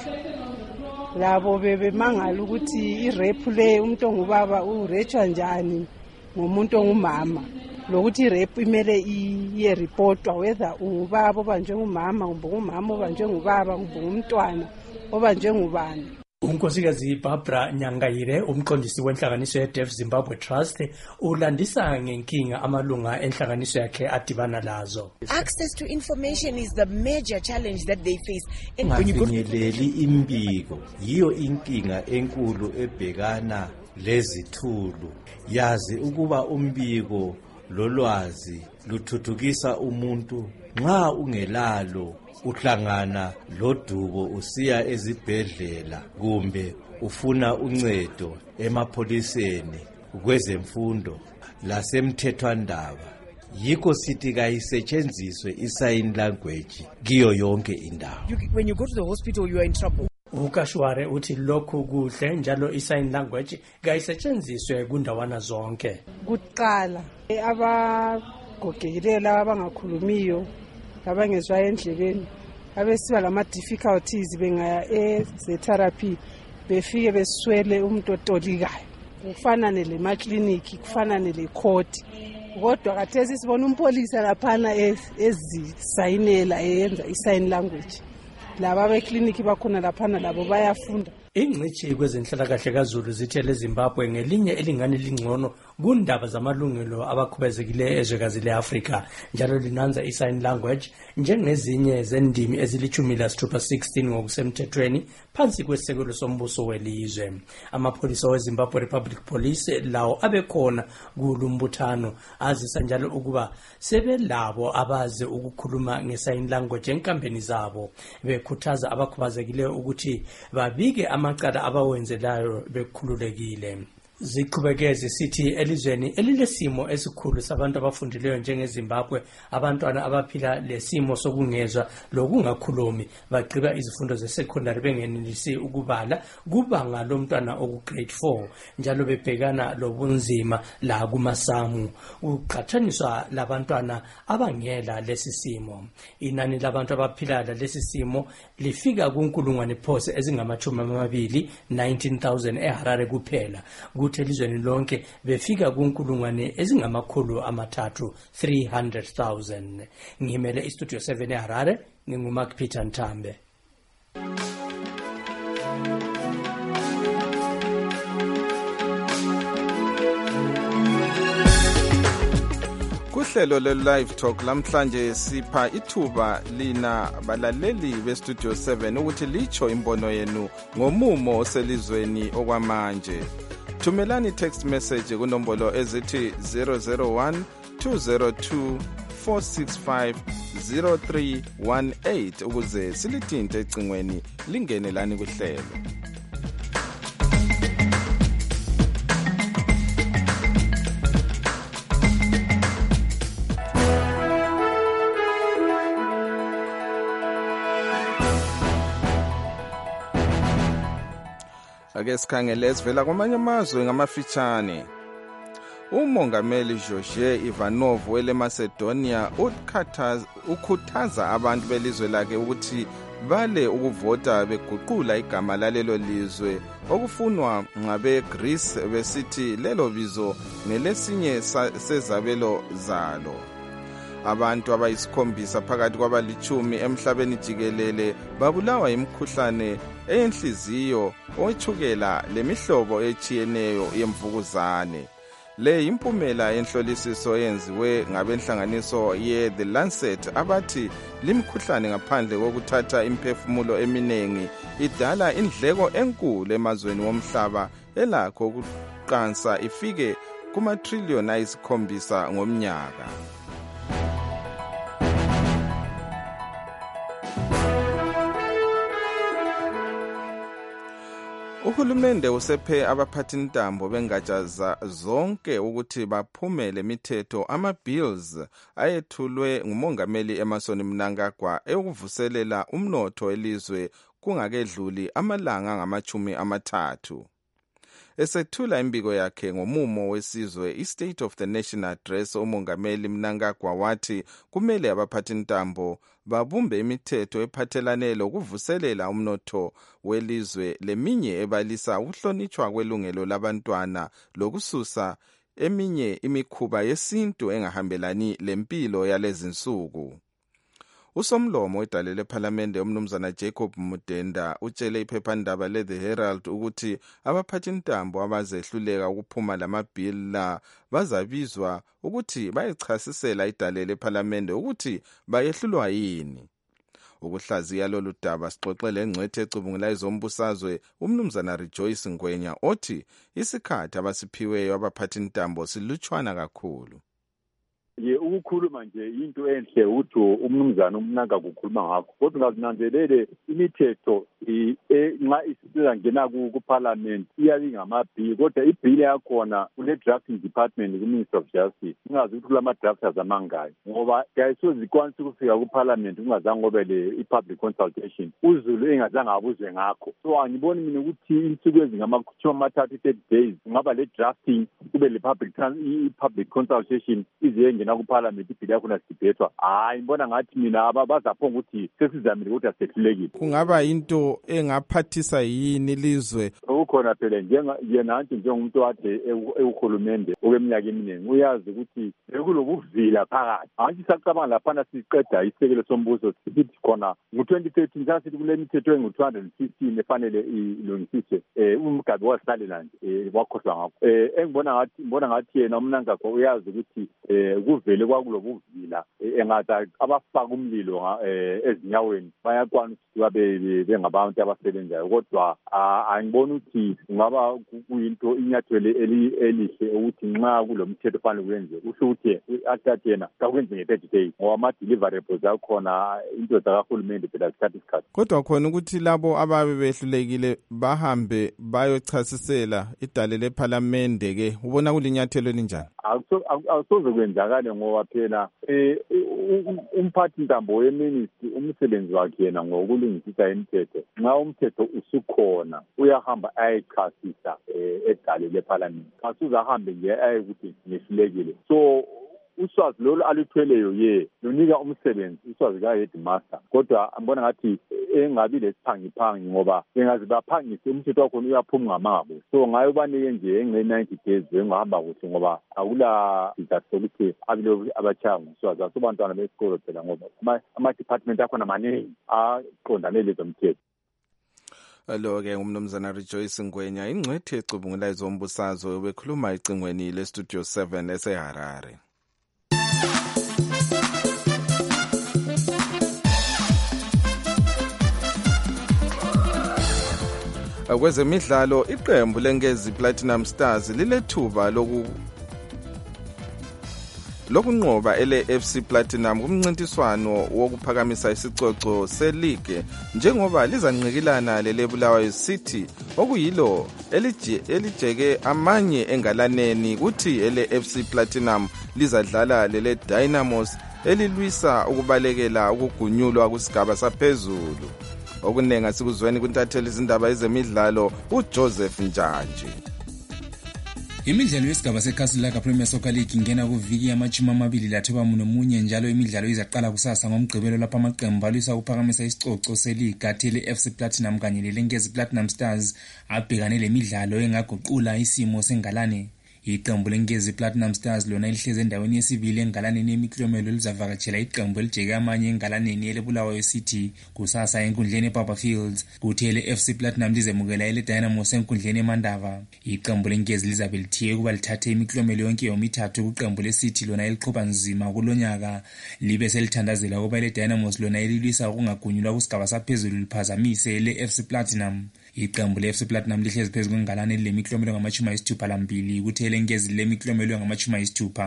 labo bebemangala ukuthi i-rap le umuntu ongubaba urechwa njani ngomuntu ongumama, lokuthi i-rap imele iye reportwa whether ungubaba obanjwe ngumama kumbe ngumama obanjwe ngubaba kumbe ngumntwana obanjwe ngubani. Unkosikazi Barbara Nyangayire umqondisi wenhlanganiso yeDeaf Zimbabwe Trust ulandisa ngenkinga amalunga enhlanganiso yakhe adibana lazo. Access to information is the major challenge that they face. Ungafinyeleli imbiko yiyo inkinga enkulu ebhekana lezithulu. Yazi ukuba umbiko lolwazi luthuthukisa umuntu nxa ungelalo uhlangana lodubo usiya ezibhedlela kumbe ufuna uncedo emapholiseni kwezemfundo lasemthethwandaba. Yiko sithi kayisetshenziswe i-sign language kiyo yonke indawo. When you go to the hospital you are in trouble. Ukashware uthi lokhu kuhle njalo i-sign language kayisetshenziswe kundawana zonke. Kuqala abagogekileyo laba abangakhulumiyo abangezwa endlebeni abesiba lama difficulties bengaya e-therapy befike beswele umuntu otolikayo kufana nele clinic kufana nele court. Kodwa kathesi sibona umpolisa laphana ezisayinela eyenza i-sign language. Laba beclinic bakhona laphana labo bayafunda. Ingcithi kwezenhlalakahle kaZulu zithele eZimbabwe ngelinye elingane lingcono kundaba zamalungelo abakhubazekileyo ezwekazi leAfrika njalo linanza i-sign language njengezinye zendimi ezilichumi lasithupha sixteen ngokusemthethweni phansi kwesekelo sombuso welizwe. Amapholisa weZimbabwe Republic Police lawo abekhona kulumbuthano azisa njalo ukuba sebelabo abazi ukukhuluma nge-sign language enkambeni zabo bekhuthaza abakhubazekileyo ukuthi babike amacala abawenzelayo bekhululekile. Ziqhubeke zisithi elizweni elilesimo esikhulu sabantu abafundileyo njengeZimbabwe abantwana abaphila lesimo sokungezwa lokungakhulumi bagqiba izifundo ze-secondary bengenelisi ukubala kubanga lomntwana oku grade four njalo bebhekana lobunzima la kumasamu uqhathaniswa labantwana abangela lesi simo. Inani labantu abaphila lesi simo lifika kunkulungwane phose ezingamachumi amabili nineteen thousand eHarare kuphela. Elizweni lonke befika kunkulungwane ezingamakhulu amathathu three hundred thousand. Ngimele istudio seven eHarare nginguMark Peter Ntambe. Kuhlelo le live talk lamhlanje sipha ithuba lina balaleli be Studio seven ukuthi licho imbono yenu ngomumo oselizweni okwamanje. Thumelani text message kunombolo ezithi zero zero one two zero two four six five zero three one eight ukuze silithinte ecingweni lingene lani kuhlelo. Ake sikhangele esivela kwamanye amazwe ngamafitshane. Umongameli George Ivanov wele Macedonia ukhuthaza abantu belizwe lakhe ukuthi bale ukuvota beguqula igama lalelo lizwe okufunwa ngabe Greece besithi lelo bizo nelesinye sezabelo zalo. Abantu abayisikhombisa phakathi kwabalichumi emhlabeni jikelele babulawa imikhuhlane enhliziyo owechukela lemihlobo echiyeneyo yemvukuzane. Le impumela enhlolisiso yenziwe ngabenhlanganiso ye The Lancet abathi limkhuhlane ngaphandle kokuthatha imphefumulo eminengi idala indleko enkulu emazweni womhlaba elakho ukuqansa ifike kuma trillion ayisikhombisa ngomnyaka. Uhulumende usephe abaphathintambo bengatsha zonke ukuthi baphumele imithetho ama-bills ayethulwe ngumongameli Emmerson Mnangagwa ekuvuselela umnotho elizwe kungakedluli amalanga ngamachumi amathathu. Esethula imbiko yakhe ngomumo wesizwe i-State of the Nation Address, umongameli Mnangagwa wathi kumele abaphathintambo babumbe imithetho ephathelane lokuvuselela umnotho welizwe leminye ebalisa ukuhlonitshwa kwelungelo labantwana lokususa eminye imikhuba yesintu engahambelani lempilo yalezinsuku. Usomlomo wedale lephalamende umnumzana Jacob Mudenda utshele iphephandaba le-The Herald ukuthi abaphathintambo abazehluleka ukuphuma lamabhili la bazabizwa ukuthi bayichasisela idale lephalamende ukuthi bayehlulwa yini. Ukuhlaziya lolu daba sixoxele engcwethe ecubungula izombusazwe umnumzana Rejoice Ngwenya othi isikhathi abasiphiweyo abaphathintambo silutshwana kakhulu. Ye ukukhuluma nje into enhle ukuthi umnumzana umnanga kukhuluma ngakho kodwa ngazinanzelele imithetho nxa isizela ngena ku parliament iyabi ngamabhili kodwa ibhili yakhona kule drafting department ku Minister of Justice ingazi ukuthi lama drafters amangaki ngoba kayisozi kwansi ukufika ku parliament ungazange ngobe le public consultation uZulu engazange abuzwe ngakho. So angiboni mina ukuthi insuku ezingamakhutshwa amathathu thirty days ngaba le drafting kube le public public consultation ize ku parliament ibhili yakhona sidebethwa. Hayi ngibona ngathi mina abazaphonga ukuthi sesizamile ukuthi asehlulekile. Kungaba into engaphathisa yini lizwe ukukhona phela njengena nje njengomuntu ade ewuhulumende okweminyaka eminingi uyazi ukuthi bekulokuvila phakathi. Angithi sacabanga lapha siqeda isekelo sombuso sithi khona ngo twenty thirteen sasithi kule mithetho engu two hundred fifteen efanele ilungisiswe eh umgabi wasalela nje wakhohlwa ngakho. Eh engibona ngathi ngibona ngathi yena umnangagwa uyazi ukuthi eh kuvele kwakulobuvila engathi abafaka umlilo ezinyaweni bayakwana ukuthi babe bengabantu abasebenzayo kodwa angibona ukuthi ngaba kuyinto inyathele elihle ukuthi nxa kulomthetho fanele kuyenze usho ukuthi athathe yena kakwenze nge-thirty days ngoba ama-deliverables akhona into zakahulumende phela zikhathi isikhathi. Kodwa khona ukuthi labo ababe behlulekile bahambe bayochasisela idale lephalamende ke ubona kulinyathelo elinjani? Akusoze kwenzakale ngoba phela umphathintambo weministry umsebenzi wakhe yena ngokulungisisa imithetho nxa umthetho usukhona uyahamba ayichasisa edale lephalamende kasuzahambe nje ayekuthi nehlulekile. So uswazi lolu aluthweleyo ye lunika umsebenzi uswazi ka-headmaster kodwa ngibona ngathi engabi lesiphangiphangi ngoba bengazi baphangise umthetho wakhona uyaphuma ngamabo. So ngayo banike nje enge-ninety days engahamba kuhle ngoba akula sizathu sokuthi abile abachanga uswazi asubantwana besikolo phela ngoba ama-department akhona maningi aqondane lezomthetho. Lo-ke umnumzana Rejoice Ngwenya ingcwethe ecubungula izombusazwe ubekhuluma ecingweni le-Studio seven eseHarare. Kwezemidlalo iqembu leNgezi Platinum Stars lilethuba loku lokunqoba ele F C Platinum kumncintiswano wokuphakamisa isicoco seleague njengoba lizanqikilana lele Bulawayo City okuyilo elije elijeke amanye engalaneni kuthi ele F C Platinum lizadlala lele Dynamos elilwisa ukubalekela ukugunyulwa kusigaba saphezulu. Okunenga sikuzweni kuntatheli izindaba ezemidlalo uJoseph Njanji. Imidlalo yesigaba seKasilaka Premier Soccer League ingena kuviki yamachumi amabili lathoba nomunye njalo imidlalo izaqala kusasa ngomgqibelo lapha amaqembu alwisa ukuphakamisa isicoco seleague athele F C Platinum kanye leLengezi Platinum Stars abhekane lemidlalo engaguqula isimo sengalane. Iqembu leNgezi Platinum Stars lona lihleze endaweni yesibili engalaneni yemiklomelo lizavakatshela iqembu elijeke amanye engalaneni elebulawayo City kusasa enkundleni ePapa Fields kuthi ele F C Platinum lizemukela ele Dynamos enkundleni eMandava. Iqembu leNgezi lizabe lithiye kuba lithathe imiklomelo yonke yomithathu kuqembu leCity lona eliqhubha nzima kulonyaka libe selithandazela kuba ele Dynamos lona elilwisa ukungagunyulwa kusigaba saphezulu liphazamise ele F C Platinum. Iqembu le F C Platinum lihlezi phezulu kwengalane lemiklomelo ngamachumi ayisithupha lambili kuthi ele Ngezi lemiklomelo ngamachumi ayisithupha.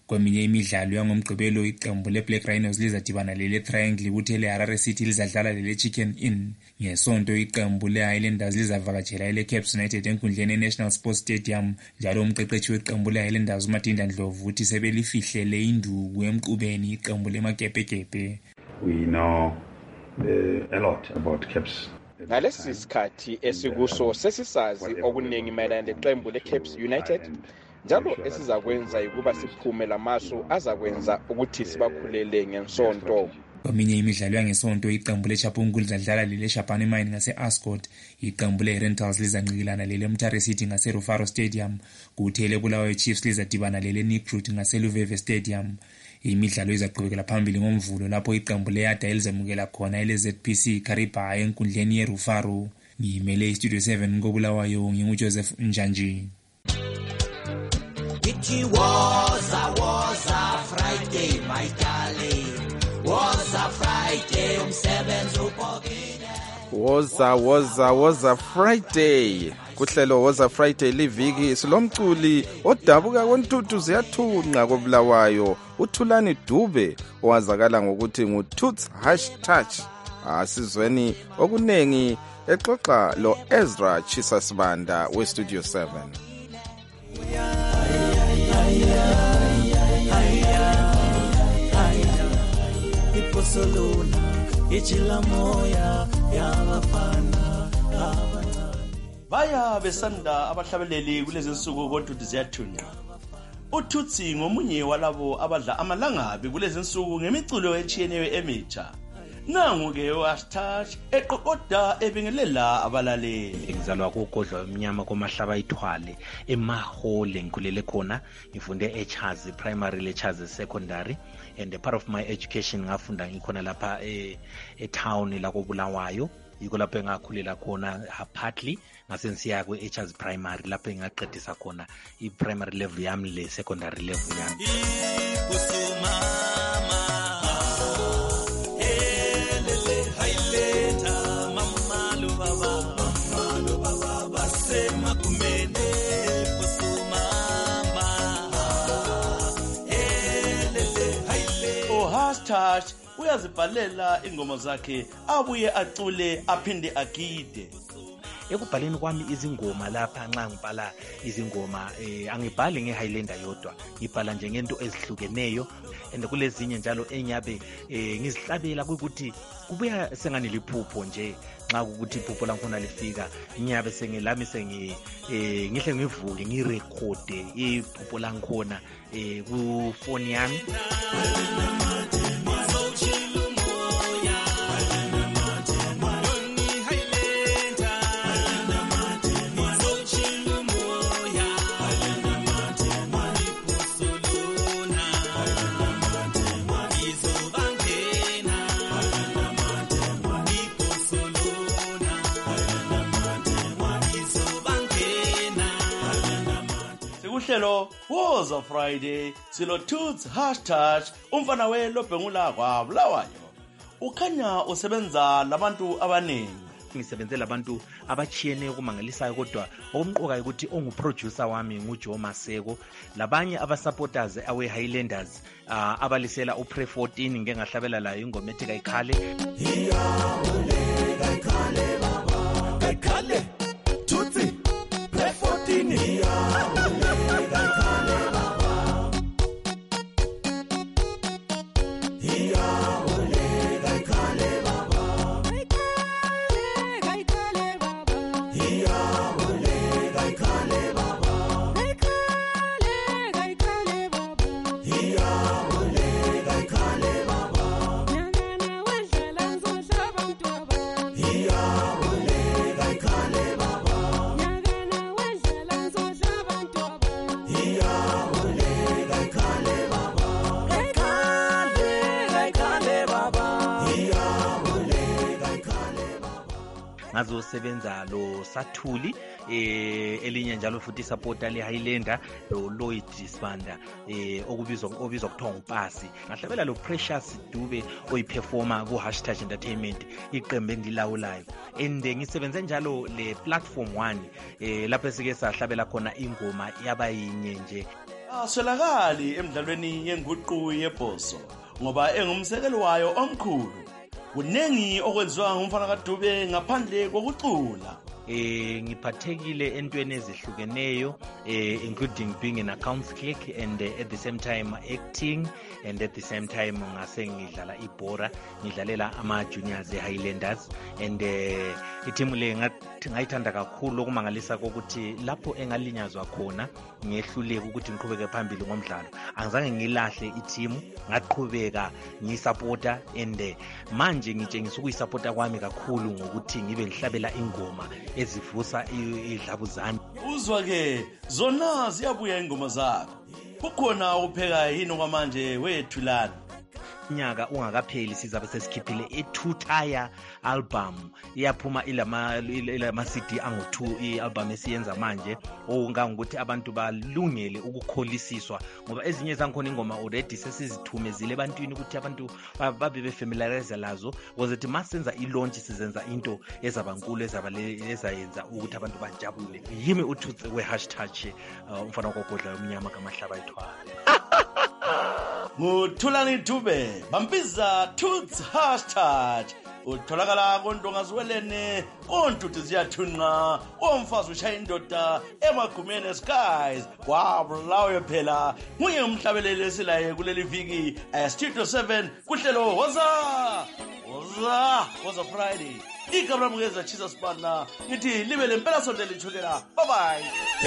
Kweminye imidlalo yangomgqibelo iqembu le-Black Rhinos lizadibana lele Triangle kuthi ele-Harare City lizadlala lele Chicken Inn. Ngesonto iqembu le-Highlanders lizavakatshela ele-Caps United enkundleni e-National Sports Stadium, njalo umqeqeshi weqembu le-Highlanders uMatinda Ndlovu uthi sebelifihlele induku emqubeni iqembu lemagepegepe. We know uh, a lot about Caps. Ngalesi sikhathi esikuso sesisazi okuningi mayelana leqembu le-Caps United, njalo esizakwenza ukuba siphume lamasu azakwenza ukuthi sibakhulele ngensonto. Kweminye imidlalo yangesonto iqembu leChapungu lidlala lele Shabane Mine ngase-Ascot, iqembu le-Rentals lizanqikilana lele Mutare City ngase-Rufaro Stadium, kuthi ele-Bulawayo Chiefs lizadibana lele Nikrut ngase-Luveve Stadium. Imidlalo izaqhubekela phambili ngomvulo lapho iqembu le-Yada elizamukela khona ele-Z P C Kariba enkundleni ye-Rufaro. Ngiyimele iStudio seven koBulawayo, nginguJoseph Njanji. It was a was a Friday, my darling. Was a Friday, umsebenzi ubhokile. Was a was a was a Friday. Kuhlelo was a Friday liviki silomculi odabuka kontuthu ziyathunqa koBulawayo uThulani Dube owazakala ngokuthi nguToots hashtag. Asizweni okunengi exoxa lo Ezra Chisasibanda weStudio seven. Iposolona ichila moya yabafana abancane baya besanda abahlabeleli kulezi nsuku kontuthu ziyathunqa. uTutsi ngomunye walabo abadla amalangabi kulezi nsuku ngemiculo etshiyeneyo emitsha. Nangu-ke hashtag eqoqoda ebingelela abalaleli. Ngizalwa kugodla omnyama komahlaba ithwale emahole ngikhulele khona, ngifunde eChazi primary leChazi secondary, and a part of my education ngafunda ngikhona lapha e town la koBulawayo, yiko lapho engakhulela khona partly ngase nsiya ku eChazi primary lapho engaqedisa khona I primary level yami le secondary level yami. Hashtag uyazibhalela ingoma zakhe abuye acule aphinde agide. Ekubhaleni kwami izingoma lapha nxa ngibhala izingoma eh angibhali ngeHighlander yodwa, ngibhala nje ngento ezihlukeneyo, and kulezinye njalo enyabe eh ngizihlabela ukuthi kubuya sengani liphupho nje. Nxa ukuthi iphupho lakhona lifika ngiyabe sengilami sengi eh ngihle ngivuke ngirekhode iphupho lakhona eh ku phone yami. Kuhlelo was a Friday silo Toots hashtag umfana weLobhengula kwaBulawayo. Ukhanya usebenza labantu abaningi. Ngisebenzela abantu abachiyene kumangalisayo, kodwa okumqoka ukuthi onguproducer wami nguJoe Maseko, labanye abasupporters awe Highlanders uh, abalisela uPre fourteen ngeke ngahlabela la ingoma ethi kayikhale. Iyawuleka ikhale baba kayikhale Tutsi Pre fourteen iyawuleka ikhale baba iyawuleka ikhale baba iyawuleka ikhale baba iyawuleka ikhale baba iyawuleka ikhale baba iyawuleka ikhale baba nyangana wedlala nzohlaba mntwaba iyawuleka ikhale baba nyangana wedlala nzohlaba mntwaba iyawuleka ikhale baba ikhale ikhale baba iyawuleka ikhale baba. Ngazosebenza lo Sathuli eh elinye njalo futhi supporter le Highlander lo Lloyd Sibanda eh okubizwa obizwa kuthiwa nguPasi. Ngahlabela lo Precious Dube oyiperformer ku hashtag entertainment iqembu engilawulayo, and ngisebenze njalo le platform one eh lapho sike sahlabela khona ingoma yabayinye nje. aswelakali emidlalweni yenguqu yebhoso ngoba engumsekeli wayo omkhulu. Kunengi okwenziwa ngumfana kaDube ngaphandle kokucula. Eh ngiphathekile entweni ezihlukeneyo eh including being an accounts clerk and uh, at the same time acting and at the same time ngase ngidlala ibhora ngidlalela ama juniors eHighlanders and uh, iteam le ngathi ngayithanda kakhulu okumangalisa ukuthi lapho engalinyazwa khona ngehluleka ukuthi ngiqhubeke phambili ngomdlalo angizange ngilahle iteam ngaqhubeka ngisupporta and uh, manje ngitshengisa ukuyisupporta kwami kakhulu ngokuthi ngibe ngihlabela ingoma ezivusa idlabuzane. Uzwa ke zona ziyabuya ingoma zakho. Kukhona upheka yini kwamanje wethu lana? Nyaka ungakapheli sizabe sesikhiphile i-two tire album iyaphuma ilama ilama C D angu two i-album esiyenza manje okungangokuthi abantu balungele ukukholisiswa ngoba ezinye zankhona ingoma already sesizithumezile ebantwini ukuthi abantu babe befamiliarize lazo ukuthi masenza i-launch sizenza into ezabankulu ezayenza ukuthi abantu bajabule yimi uthutse we-hashtag umfana kogodla omnyama kamahlaba ethwala. Nguthulani Dube bambiza Toots hashtag utholakala kontongazwelene ontuthi ziyathunqa omfazi ushaya indoda emagumeni skies wabulawe phela nguye umhlabeleli esilaye kuleli viki Studio seven kuhlelo woza woza woza Friday igabra mungeza chisa spana ngithi libe lempela sonto lichokela bye bye.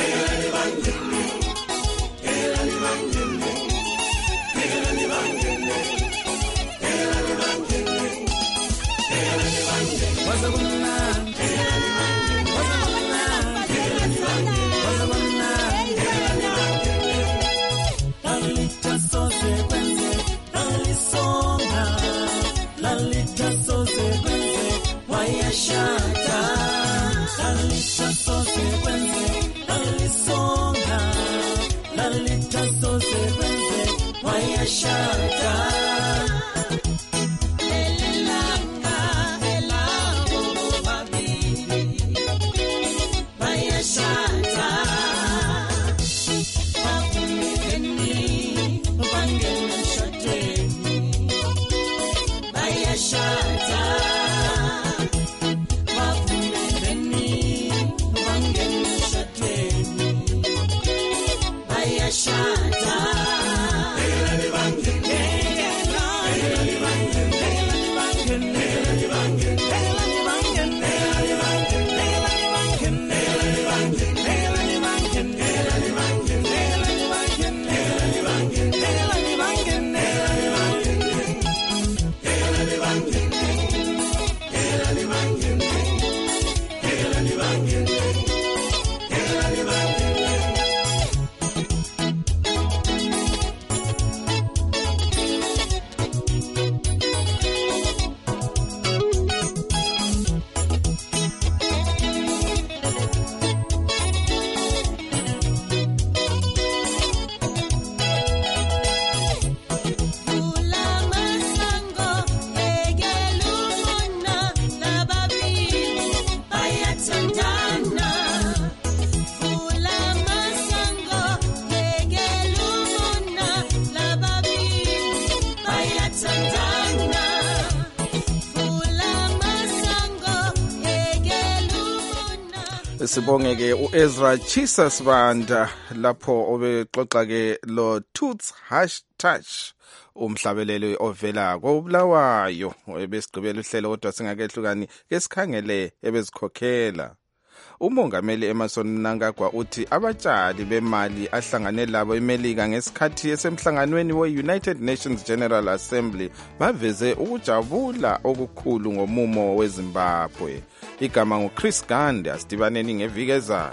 Sibonge ke uEzra Chisa Sibanda lapho obexoxa ke lo Toots hashtag umhlabeleli ovela koBulawayo ebesigqibela uhlelo kodwa singakehlukani ke sikhangele ebezikhokhela. Umongameli Emmerson Mnangagwa uthi abatshali bemali ahlangane labo eMelika ngesikhathi esemhlanganweni we-United Nations General Assembly baveze ukujabula okukhulu ngomumo weZimbabwe. Igama nguChris Gande asidibaneni ngeviki ezayo.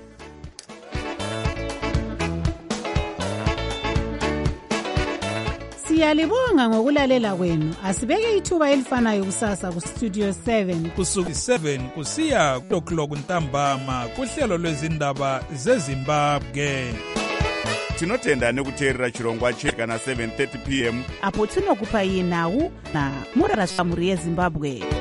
Siyalibonga ngokulalela kwenu. Asibeke ithuba elifanayo kusasa ku Studio seven. Kusuku seven kusiya ku-o'clock ntambama kuhlelo lwezindaba zeZimbabwe. Tinotenda nekuteerera chirongwa chekana seven thirty p m apo tinokupayinawu na murarashamuri yeZimbabwe.